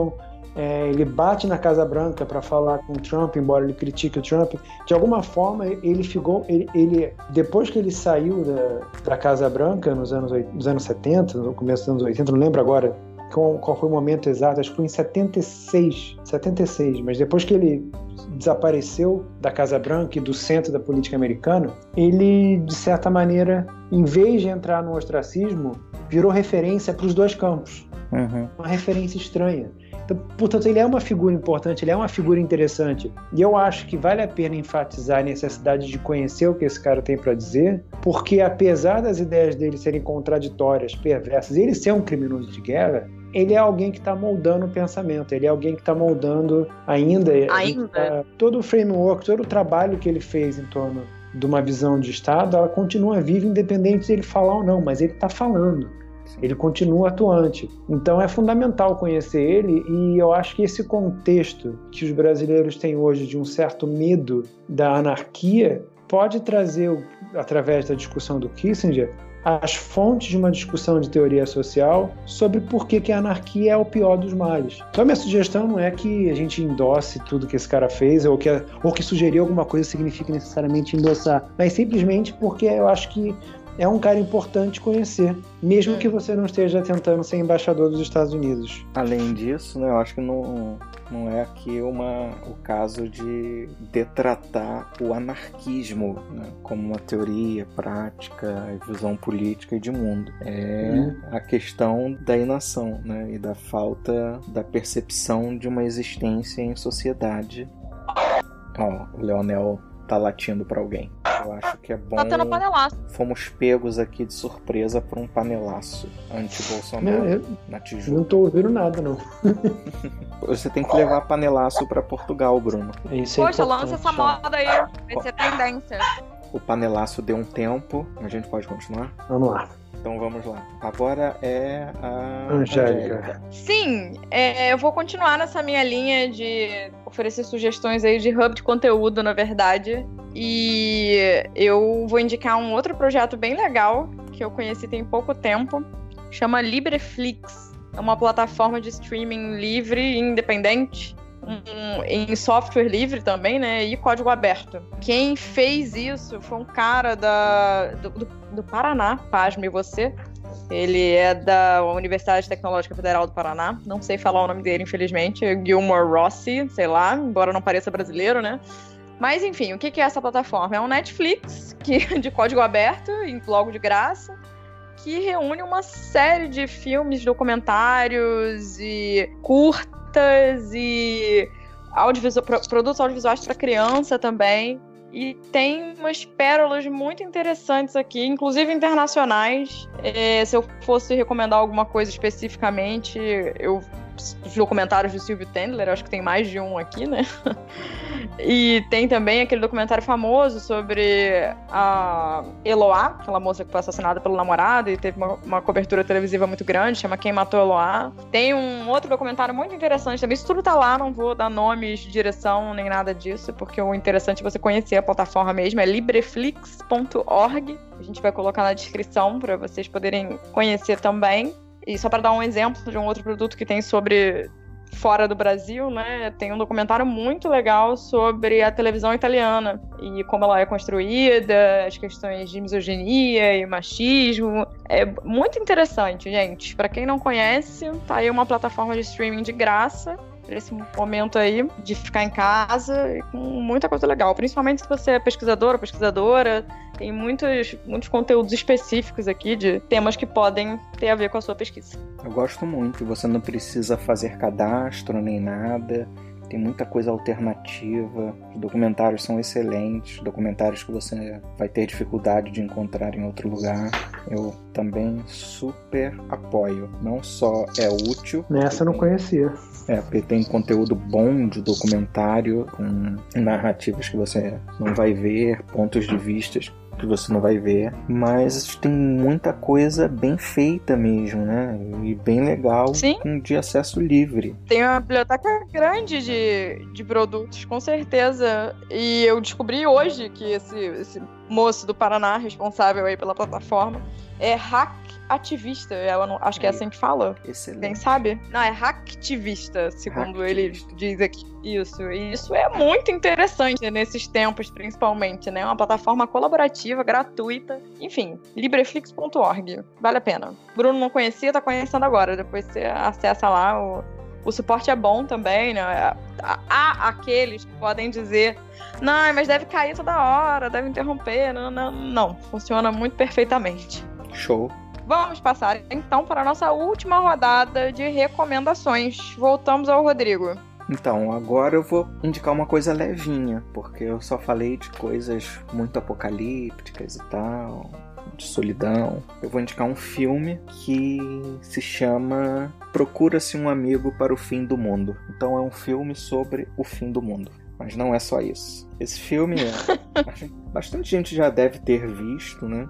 é, ele bate na Casa Branca para falar com o Trump, embora ele critique o Trump. De alguma forma, ele ficou... Ele, ele, depois que ele saiu da, da Casa Branca, nos anos, nos anos setenta, no começo dos anos oitenta, não lembro agora qual, qual foi o momento exato, acho que foi em setenta e seis, setenta e seis, mas depois que ele desapareceu da Casa Branca e do centro da política americana, ele, de certa maneira, em vez de entrar no ostracismo, virou referência para os dois campos. Uhum. Uma referência estranha. Então, portanto, ele é uma figura importante, ele é uma figura interessante. E eu acho que vale a pena enfatizar a necessidade de conhecer o que esse cara tem para dizer, porque apesar das ideias dele serem contraditórias, perversas, e ele ser um criminoso de guerra, ele é alguém que está moldando o pensamento, ele é alguém que está moldando ainda, ainda. Tá, todo o framework, todo o trabalho que ele fez em torno de uma visão de Estado, ela continua viva independente de ele falar ou não, mas ele está falando. Ele continua atuante. Então é fundamental conhecer ele, e eu acho que esse contexto que os brasileiros têm hoje de um certo medo da anarquia pode trazer, através da discussão do Kissinger, as fontes de uma discussão de teoria social sobre por que, que a anarquia é o pior dos males. Então a minha sugestão não é que a gente endosse tudo que esse cara fez, ou que, ou que sugerir alguma coisa signifique necessariamente endossar, mas simplesmente porque eu acho que é um cara importante conhecer, mesmo que você não esteja tentando ser embaixador dos Estados Unidos. Além disso, né, eu acho que não, não é aqui uma, o caso de detratar o anarquismo, né, como uma teoria, prática, visão política e de mundo. É hum. a questão da inação, né, e da falta da percepção de uma existência em sociedade. Ó, o Leonel tá latindo pra alguém. Eu acho que é bom... Tá tendo panelaço. Fomos pegos aqui de surpresa por um panelaço anti-Bolsonaro eu, na Tijuca. Não tô ouvindo nada, não. Você tem que levar panelaço pra Portugal, Bruno. Isso é Poxa, lança essa moda aí. Vai ser tendência. O panelaço deu um tempo. A gente pode continuar? Vamos lá. Então vamos lá. Agora é a Angélica. Angélica. Sim, é, eu vou continuar nessa minha linha de oferecer sugestões aí de hub de conteúdo, na verdade. E eu vou indicar um outro projeto bem legal que eu conheci tem pouco tempo. Chama Libreflix. É uma plataforma de streaming livre e independente. Um, em software livre também, né, e código aberto. Quem fez isso foi um cara da, do, do, do Paraná, pasme você. Ele é da Universidade Tecnológica Federal do Paraná, não sei falar o nome dele, infelizmente, Gilmore Rossi, sei lá, embora não pareça brasileiro, né. Mas, enfim, o que é essa plataforma? É um Netflix que, de código aberto, logo de graça, que reúne uma série de filmes, documentários e curtas e audiovisual, produtos audiovisuais para criança também. E tem umas pérolas muito interessantes aqui, inclusive internacionais. É, se eu fosse recomendar alguma coisa especificamente, eu, os documentários do Sylvie Tendler, acho que tem mais de um aqui, né? E tem também aquele documentário famoso sobre a Eloá, aquela moça que foi assassinada pelo namorado e teve uma, uma cobertura televisiva muito grande, chama Quem Matou Eloá. Tem um outro documentário muito interessante também, isso tudo tá lá, não vou dar nomes, direção, nem nada disso, porque o interessante é você conhecer a plataforma mesmo, é libreflix ponto org. A gente vai colocar na descrição para vocês poderem conhecer também. E só para dar um exemplo de um outro produto que tem sobre fora do Brasil, né, tem um documentário muito legal sobre a televisão italiana e como ela é construída, as questões de misoginia e machismo. É muito interessante, gente. Para quem não conhece, tá aí uma plataforma de streaming de graça para esse momento aí de ficar em casa e com muita coisa legal, principalmente se você é pesquisador ou pesquisadora. Tem muitos, muitos conteúdos específicos aqui de temas que podem ter a ver com a sua pesquisa. Eu gosto muito, você não precisa fazer cadastro nem nada, tem muita coisa alternativa, os documentários são excelentes, documentários que você vai ter dificuldade de encontrar em outro lugar. Eu também super apoio, não só é útil... Nessa eu não conhecia. É, porque tem conteúdo bom de documentário, com narrativas que você não vai ver, pontos de vista que você não vai ver, mas tem muita coisa bem feita mesmo, né? E bem legal. Sim. De acesso livre. Tem uma biblioteca grande de, de produtos, com certeza. E eu descobri hoje que esse, esse moço do Paraná, responsável aí pela plataforma, é Hack ativista, eu não, acho que é assim que fala. Excelente. Quem sabe? Não, é hacktivista, segundo Hacktivista. ele diz aqui. Isso, e isso é muito interessante nesses tempos, principalmente, né? Uma plataforma colaborativa, gratuita. Enfim, libreflix ponto org. Vale a pena. Bruno não conhecia, tá conhecendo agora. Depois você acessa lá. O, o suporte é bom também, né? Há aqueles que podem dizer: não, mas deve cair toda hora, deve interromper. Não, não, não. Funciona muito perfeitamente. Show. Vamos passar então para a nossa última rodada de recomendações. Voltamos ao Rodrigo. Então, agora eu vou indicar uma coisa levinha, porque eu só falei de coisas muito apocalípticas e tal, de solidão. Eu vou indicar um filme que se chama Procura-se um Amigo para o Fim do Mundo. Então é um filme sobre o fim do mundo. Mas não é só isso. Esse filme, é, bastante gente já deve ter visto, né?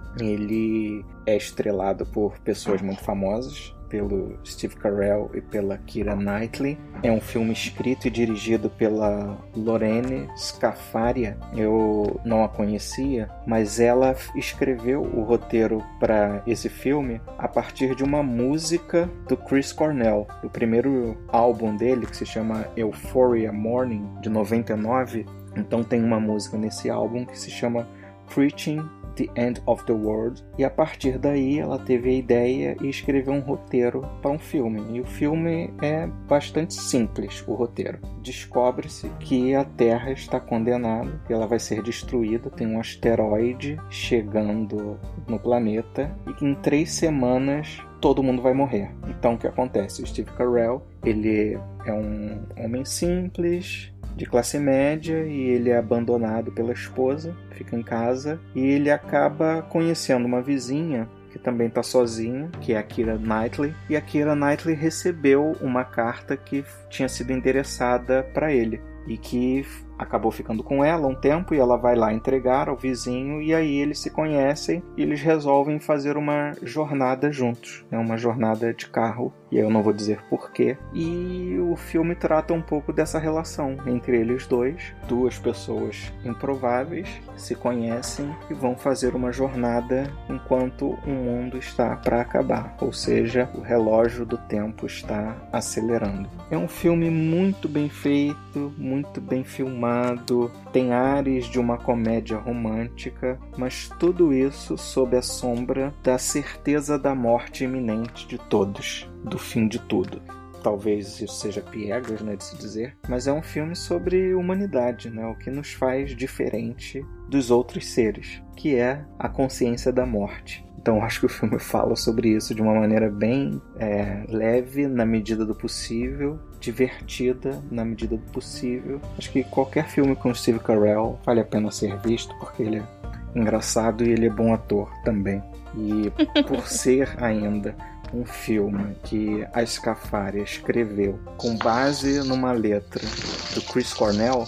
Ele é estrelado por pessoas muito famosas, pelo Steve Carell e pela Keira Knightley. É um filme escrito e dirigido pela Lorene Scafaria. Eu não a conhecia, mas ela escreveu o roteiro para esse filme a partir de uma música do Chris Cornell, do primeiro álbum dele, que se chama Euphoria Morning, de noventa e nove. Então tem uma música nesse álbum que se chama Preaching The End of the World, e a partir daí ela teve a ideia e escreveu um roteiro para um filme. E o filme é bastante simples, o roteiro. Descobre-se que a Terra está condenada, que ela vai ser destruída, tem um asteroide chegando no planeta e que em três semanas todo mundo vai morrer. Então o que acontece? O Steve Carell, ele é um homem simples, de classe média, e ele é abandonado pela esposa, fica em casa, e ele acaba conhecendo uma vizinha que também está sozinha, que é a Keira Knightley, e a Keira Knightley recebeu uma carta que tinha sido endereçada para ele, e que acabou ficando com ela um tempo, e ela vai lá entregar ao vizinho, e aí eles se conhecem e eles resolvem fazer uma jornada juntos, né? Uma jornada de carro, e eu não vou dizer porquê. E o filme trata um pouco dessa relação entre eles dois, duas pessoas improváveis se conhecem e vão fazer uma jornada enquanto o mundo está para acabar, ou seja, o relógio do tempo está acelerando. É um filme muito bem feito, muito bem filmado, tem ares de uma comédia romântica, mas tudo isso sob a sombra da certeza da morte iminente de todos, do fim de tudo. Talvez isso seja piegas, né, de se dizer, mas é um filme sobre humanidade, né, o que nos faz diferente dos outros seres, que é a consciência da morte. Então eu acho que o filme fala sobre isso de uma maneira bem é, leve, na medida do possível, divertida na medida do possível. Acho que qualquer filme com Steve Carell vale a pena ser visto, porque ele é engraçado e ele é bom ator também. E por ser ainda um filme que a Scafaria escreveu com base numa letra do Chris Cornell,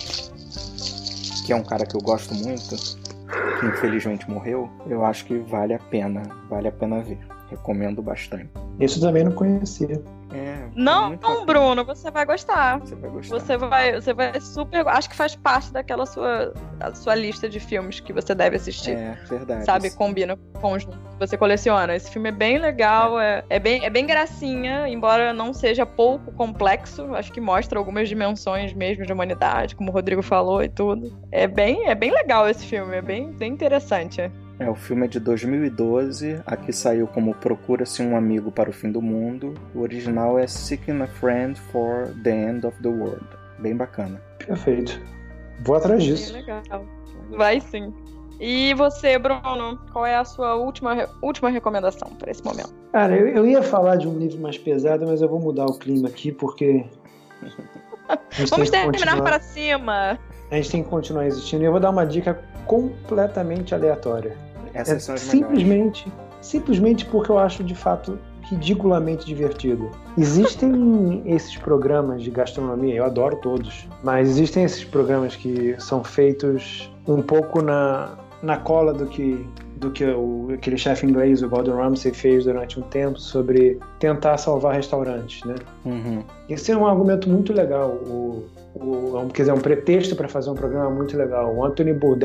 que é um cara que eu gosto muito, que infelizmente morreu, eu acho que vale a pena, vale a pena ver. Recomendo bastante. Isso também não conhecia. É, não, muito não, Bruno, você vai gostar. Você vai gostar. Você vai, você vai super... Acho que faz parte daquela sua, a sua lista de filmes que você deve assistir. É, verdade. Sabe, combina com o conjunto que você coleciona. Esse filme é bem legal, é, é, bem, é bem gracinha, embora não seja pouco complexo. Acho que mostra algumas dimensões mesmo de humanidade, como o Rodrigo falou e tudo. É bem, é bem legal esse filme, é bem, bem interessante. É, o filme é de dois mil e doze, aqui saiu como Procura-se um Amigo para o Fim do Mundo. O original é Seeking a Friend for the End of the World. Bem bacana. Perfeito. Vou atrás disso. Bem legal. Vai sim. E você, Bruno, qual é a sua última, última recomendação para esse momento? Cara, eu, eu ia falar de um livro mais pesado, mas eu vou mudar o clima aqui, porque... Vamos terminar para cima. A gente tem que continuar existindo. E eu vou dar uma dica completamente aleatória. Essas é são as simplesmente, simplesmente porque eu acho de fato ridiculamente divertido. Existem esses programas de gastronomia, eu adoro todos, mas existem esses programas que são feitos um pouco na, na cola do que, do que o, aquele chefe inglês, o Gordon Ramsay, fez durante um tempo sobre tentar salvar restaurantes, né? Uhum. Esse é um argumento muito legal. O, o, quer dizer, um pretexto para fazer um programa muito legal. O Anthony Bourdain,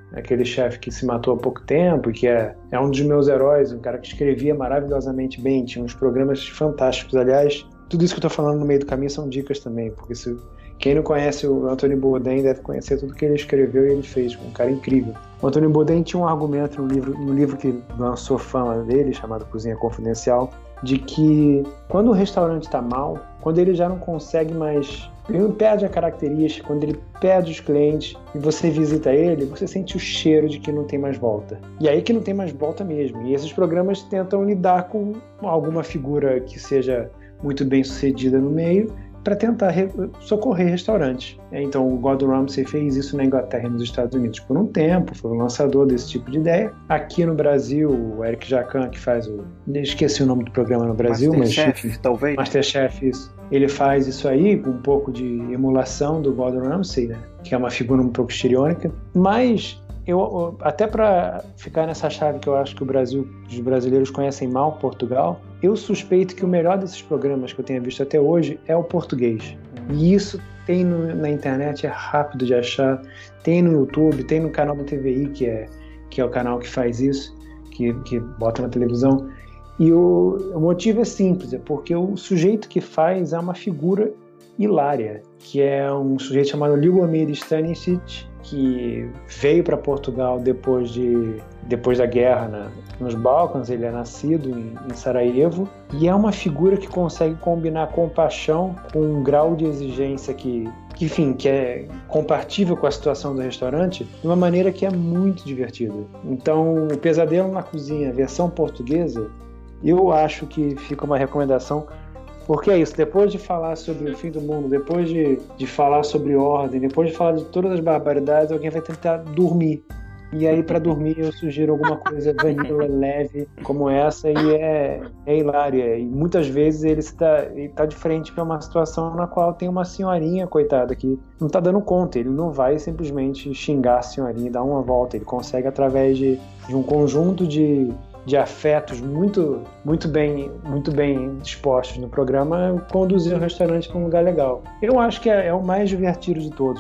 aquele chefe que se matou há pouco tempo e que é, é um dos meus heróis, um cara que escrevia maravilhosamente bem, tinha uns programas fantásticos. Aliás, tudo isso que eu estou falando no meio do caminho são dicas também, porque se, quem não conhece o Anthony Bourdain deve conhecer tudo que ele escreveu e ele fez, um cara incrível. O Anthony Bourdain tinha um argumento no livro, no livro que lançou fama dele, chamado Cozinha Confidencial, de que quando o restaurante está mal, quando ele já não consegue mais, ele perde a característica, quando ele perde os clientes e você visita ele, você sente o cheiro de que não tem mais volta. E aí que não tem mais volta mesmo. E esses programas tentam lidar com alguma figura que seja muito bem sucedida no meio, para tentar re- socorrer restaurantes. Então, o Gordon Ramsay fez isso na Inglaterra e nos Estados Unidos por um tempo, foi o lançador desse tipo de ideia. Aqui no Brasil, o Eric Jacan, que faz o... esqueci o nome do programa no Brasil, Masterchef, mas... talvez. Masterchef, isso. Ele faz isso aí, com um pouco de emulação do Gordon Ramsay, né? Que é uma figura um pouco histriônica, mas... Eu, até para ficar nessa chave que eu acho que o Brasil, os brasileiros conhecem mal Portugal, eu suspeito que o melhor desses programas que eu tenha visto até hoje é o português. E isso tem no, na internet, é rápido de achar, tem no YouTube, tem no canal da T V I, que é, que é o canal que faz isso, que, que bota na televisão. E o, o motivo é simples, é porque o sujeito que faz é uma figura hilária, que é um sujeito chamado Ljubomir Stanisic, que veio para Portugal depois, de, depois da guerra na, nos Balcãs. Ele é nascido em, em Sarajevo e é uma figura que consegue combinar compaixão com um grau de exigência que, que, enfim, que é compatível com a situação do restaurante de uma maneira que é muito divertida. Então, o Pesadelo na Cozinha, versão portuguesa, eu acho que fica uma recomendação. Porque é isso, depois de falar sobre o fim do mundo, depois de, de falar sobre ordem, depois de falar de todas as barbaridades, alguém vai tentar dormir. E aí, para dormir, eu sugiro alguma coisa vanilla, leve, como essa, e é, é hilária. E muitas vezes ele está ele tá de frente para uma situação na qual tem uma senhorinha, coitada, que não está dando conta. Ele não vai simplesmente xingar a senhorinha e dar uma volta. Ele consegue, através de, de um conjunto de... de afetos muito, muito, bem, muito bem dispostos no programa, conduzir o restaurante para um lugar legal. Eu acho que é, é o mais divertido de todos.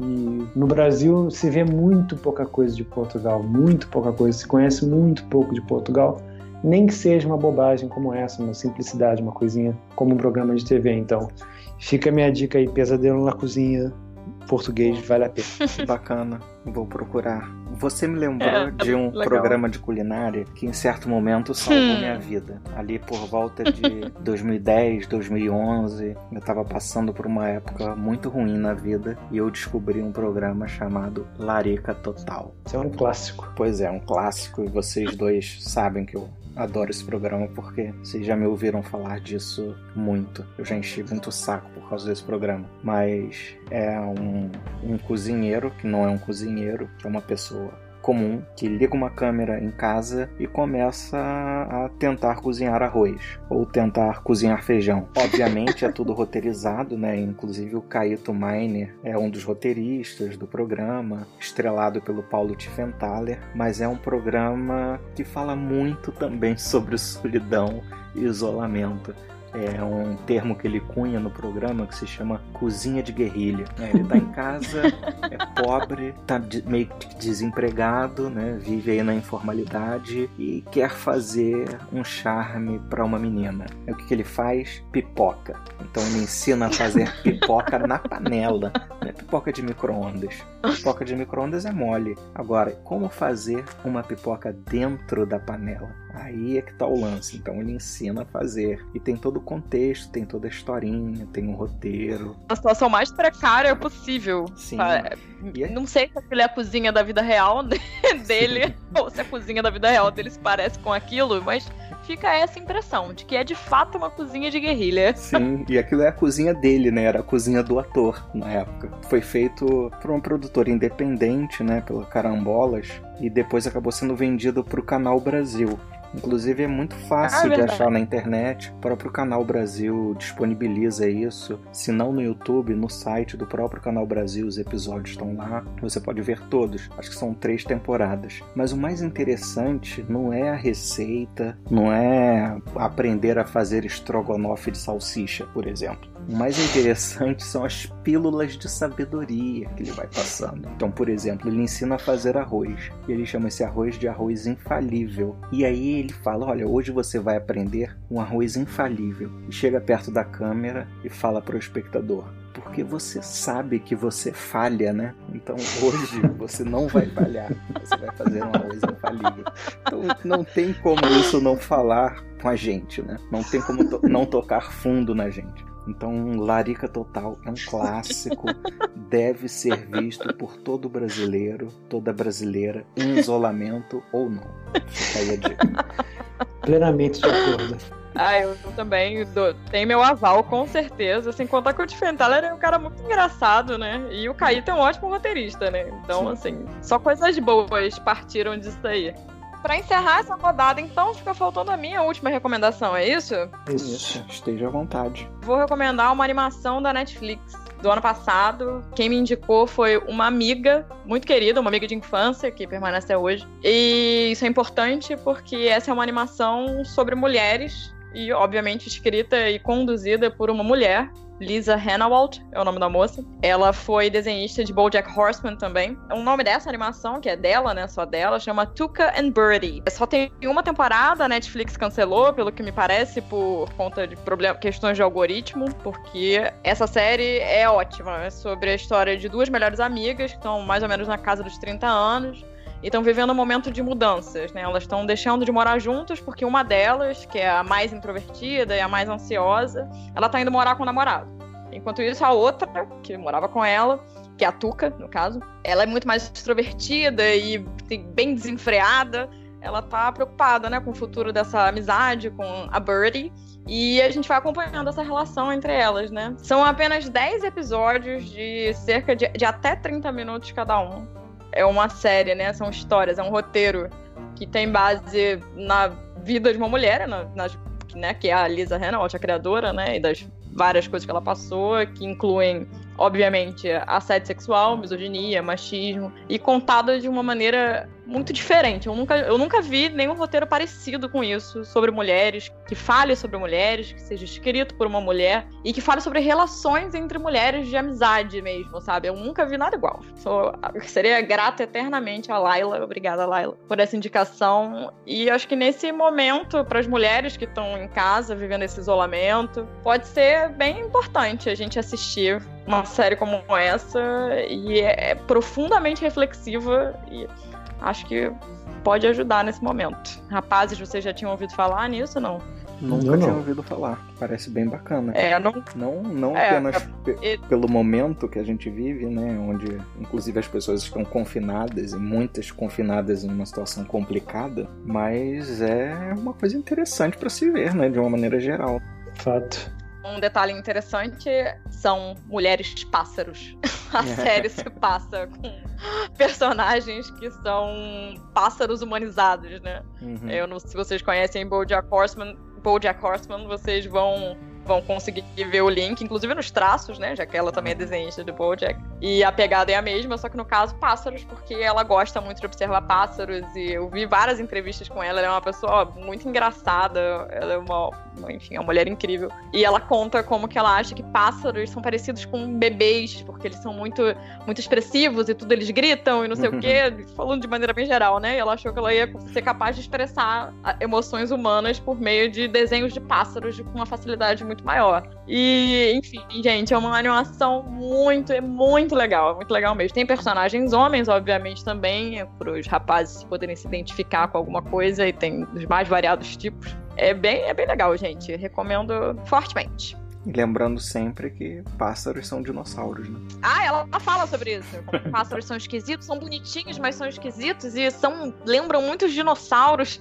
E no Brasil se vê muito pouca coisa de Portugal, muito pouca coisa, se conhece muito pouco de Portugal, nem que seja uma bobagem como essa, uma simplicidade, uma coisinha como um programa de T V. Então, fica a minha dica aí, Pesadelo na Cozinha, português, vale a pena. Bacana, vou procurar. Você me lembrou é, de um legal. programa de culinária que em certo momento salvou hum. minha vida. Ali por volta de dois mil e dez, dois mil e onze, eu estava passando por uma época muito ruim na vida e eu descobri um programa chamado Larica Total. Isso é um clássico. Pois é, um clássico, e vocês dois sabem que eu adoro esse programa porque vocês já me ouviram falar disso muito. Eu já enchi muito o saco por causa desse programa. Mas é um, um cozinheiro, que não é um cozinheiro, que é uma pessoa comum, que liga uma câmera em casa e começa a tentar cozinhar arroz ou tentar cozinhar feijão. Obviamente é tudo roteirizado, né? Inclusive o Caíto Mainer é um dos roteiristas do programa, estrelado pelo Paulo Tiffenthaler, mas é um programa que fala muito também sobre solidão e isolamento. É um termo que ele cunha no programa que se chama cozinha de guerrilha. É, ele tá em casa, é pobre, tá de, meio que desempregado, né? Vive aí na informalidade e quer fazer um charme para uma menina. É o que, que ele faz? Pipoca. Então ele ensina a fazer pipoca na panela, né? Pipoca de micro-ondas. Pipoca de micro-ondas é mole. Agora, como fazer uma pipoca dentro da panela? Aí é que tá o lance. Então ele ensina a fazer. E tem todo o contexto, tem toda a historinha, tem um roteiro. A situação mais precária possível. Sim. Tá? E é... Não sei se aquilo é a cozinha da vida real dele, Sim. ou se a cozinha da vida real dele se parece com aquilo, mas fica essa impressão de que é de fato uma cozinha de guerrilha. Sim, e aquilo é a cozinha dele, né? Era a cozinha do ator na época. Foi feito por uma produtora independente, né? Pela Carambolas, e depois acabou sendo vendido pro Canal Brasil. Inclusive é muito fácil ah, de achar na internet. O próprio Canal Brasil disponibiliza isso. Se não no YouTube, no site do próprio Canal Brasil, os episódios estão lá. Você pode ver todos. Acho que são três temporadas. Mas o mais interessante não é a receita, não é aprender a fazer estrogonofe de salsicha, por exemplo. O mais interessante são as pílulas de sabedoria que ele vai passando. Então, por exemplo, ele ensina a fazer arroz. E ele chama esse arroz de arroz infalível. E aí ele fala, olha, hoje você vai aprender um arroz infalível. E chega perto da câmera e fala para o espectador, porque você sabe que você falha, né? Então hoje você não vai falhar. Você vai fazer um arroz infalível. Então não tem como isso não falar com a gente, né? Não tem como to- não tocar fundo na gente. Então, Larica Total é um clássico, deve ser visto por todo brasileiro, toda brasileira, em isolamento ou não. Fica aí a dica. Plenamente de acordo. Ah, eu, eu também dou, tenho meu aval, com certeza. Sem contar que o Tiffenthaler é um cara muito engraçado, né? E o Caíto é um ótimo roteirista, né? Então, Sim. assim, só coisas boas partiram disso aí. Pra encerrar essa rodada, então, fica faltando a minha última recomendação, é isso? Isso, esteja à vontade. Vou recomendar uma animação da Netflix do ano passado. Quem me indicou foi uma amiga muito querida, uma amiga de infância, que permanece até hoje. E isso é importante porque essa é uma animação sobre mulheres e, obviamente, escrita e conduzida por uma mulher. Lisa Hannawalt é o nome da moça. Ela foi desenhista de BoJack Horseman também. O nome dessa animação, que é dela, né, só dela, chama Tuca and Birdie. Só tem uma temporada, a Netflix cancelou, pelo que me parece, por conta de problem- questões de algoritmo, porque essa série é ótima. É sobre a história de duas melhores amigas, que estão mais ou menos na casa dos trinta anos, e estão vivendo um momento de mudanças, né? Elas estão deixando de morar juntas porque uma delas, que é a mais introvertida e a mais ansiosa, ela tá indo morar com o namorado. Enquanto isso, a outra, que morava com ela, que é a Tuca, no caso, ela é muito mais extrovertida e bem desenfreada. Ela tá preocupada, né, com o futuro dessa amizade com a Birdie. E a gente vai acompanhando essa relação entre elas, né? São apenas dez episódios de cerca de, de até trinta minutos cada um. É uma série, né? São histórias, é um roteiro que tem base na vida de uma mulher, na, nas, né? Que é a Lisa Hannawalt, a criadora, né? E das várias coisas que ela passou, que incluem, obviamente, assédio sexual, misoginia, machismo, e contada de uma maneira muito diferente. Eu nunca, eu nunca vi nenhum roteiro parecido com isso, sobre mulheres, que fale sobre mulheres, que seja escrito por uma mulher, e que fale sobre relações entre mulheres de amizade mesmo, sabe? Eu nunca vi nada igual. Sou, seria grata eternamente a Laila, obrigada, Laila, por essa indicação. E acho que nesse momento, para as mulheres que estão em casa, vivendo esse isolamento, pode ser bem importante a gente assistir uma série como essa, e é profundamente reflexiva, e acho que pode ajudar nesse momento. Rapazes, vocês já tinham ouvido falar nisso, não? Nunca não. tinha ouvido falar. Parece bem bacana. É, não... Não, não é, apenas é... p- pelo momento que a gente vive, né? Onde, inclusive, as pessoas estão confinadas, e muitas confinadas em uma situação complicada, mas é uma coisa interessante para se ver, né? De uma maneira geral. Fato. Um detalhe interessante são mulheres pássaros. A série se passa com personagens que são pássaros humanizados, né? Uhum. Eu não sei se vocês conhecem BoJack Horseman. BoJack Horseman, vocês vão, vão conseguir ver o link, inclusive nos traços, né? Já que ela também é desenhista do BoJack. E a pegada é a mesma, só que no caso pássaros, porque ela gosta muito de observar pássaros, e eu vi várias entrevistas com ela. Ela é uma pessoa muito engraçada, ela é uma, enfim, uma mulher incrível. E ela conta como que ela acha que pássaros são parecidos com bebês, porque eles são muito, muito expressivos e tudo eles gritam e não sei o quê, falando de maneira bem geral, né? E ela achou que ela ia ser capaz de expressar emoções humanas por meio de desenhos de pássaros com uma facilidade muito maior. E, enfim, gente, é uma animação muito, é muito legal, é muito legal mesmo. Tem personagens homens, obviamente, também, para os rapazes poderem se identificar com alguma coisa, e tem dos mais variados tipos. É bem, é bem legal, gente. Recomendo fortemente. E lembrando sempre que pássaros são dinossauros, né? Ah, ela, ela fala sobre isso. Pássaros são esquisitos, são bonitinhos, mas são esquisitos e são, lembram muito os dinossauros.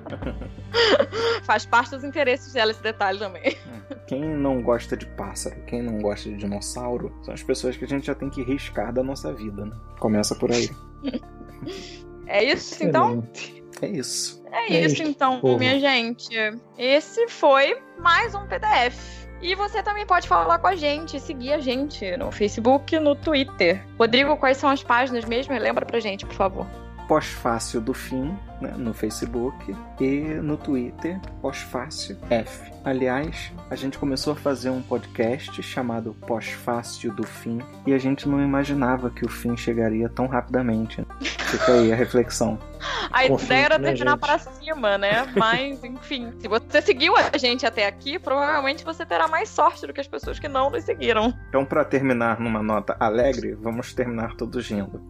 Faz parte dos interesses dela esse detalhe também. Quem não gosta de pássaro, quem não gosta de dinossauro, são as pessoas que a gente já tem que riscar da nossa vida, né? Começa por aí. É isso, então? É isso. É, É isso, isso, então, povo. minha gente. Esse foi mais um P D F. E você também pode falar com a gente, seguir a gente no Facebook, no Twitter. Rodrigo, quais são as páginas mesmo? Lembra pra gente, por favor. Pós-Fácil do Fim, né, no Facebook, e no Twitter, Pós-Fácil F. Aliás, a gente começou a fazer um podcast chamado Pós-Fácil do Fim, e a gente não imaginava que o fim chegaria tão rapidamente. Fica aí a reflexão. A Confia ideia era na terminar gente. para cima, né? Mas, enfim, se você seguiu a gente até aqui, provavelmente você terá mais sorte do que as pessoas que não nos seguiram. Então, para terminar numa nota alegre, vamos terminar todos rindo.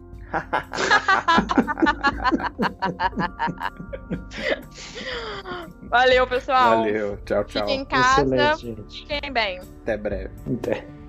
Valeu, pessoal. Valeu, tchau, tchau. Fiquem em casa. Excelente, gente. Fiquem bem. Até breve. Até.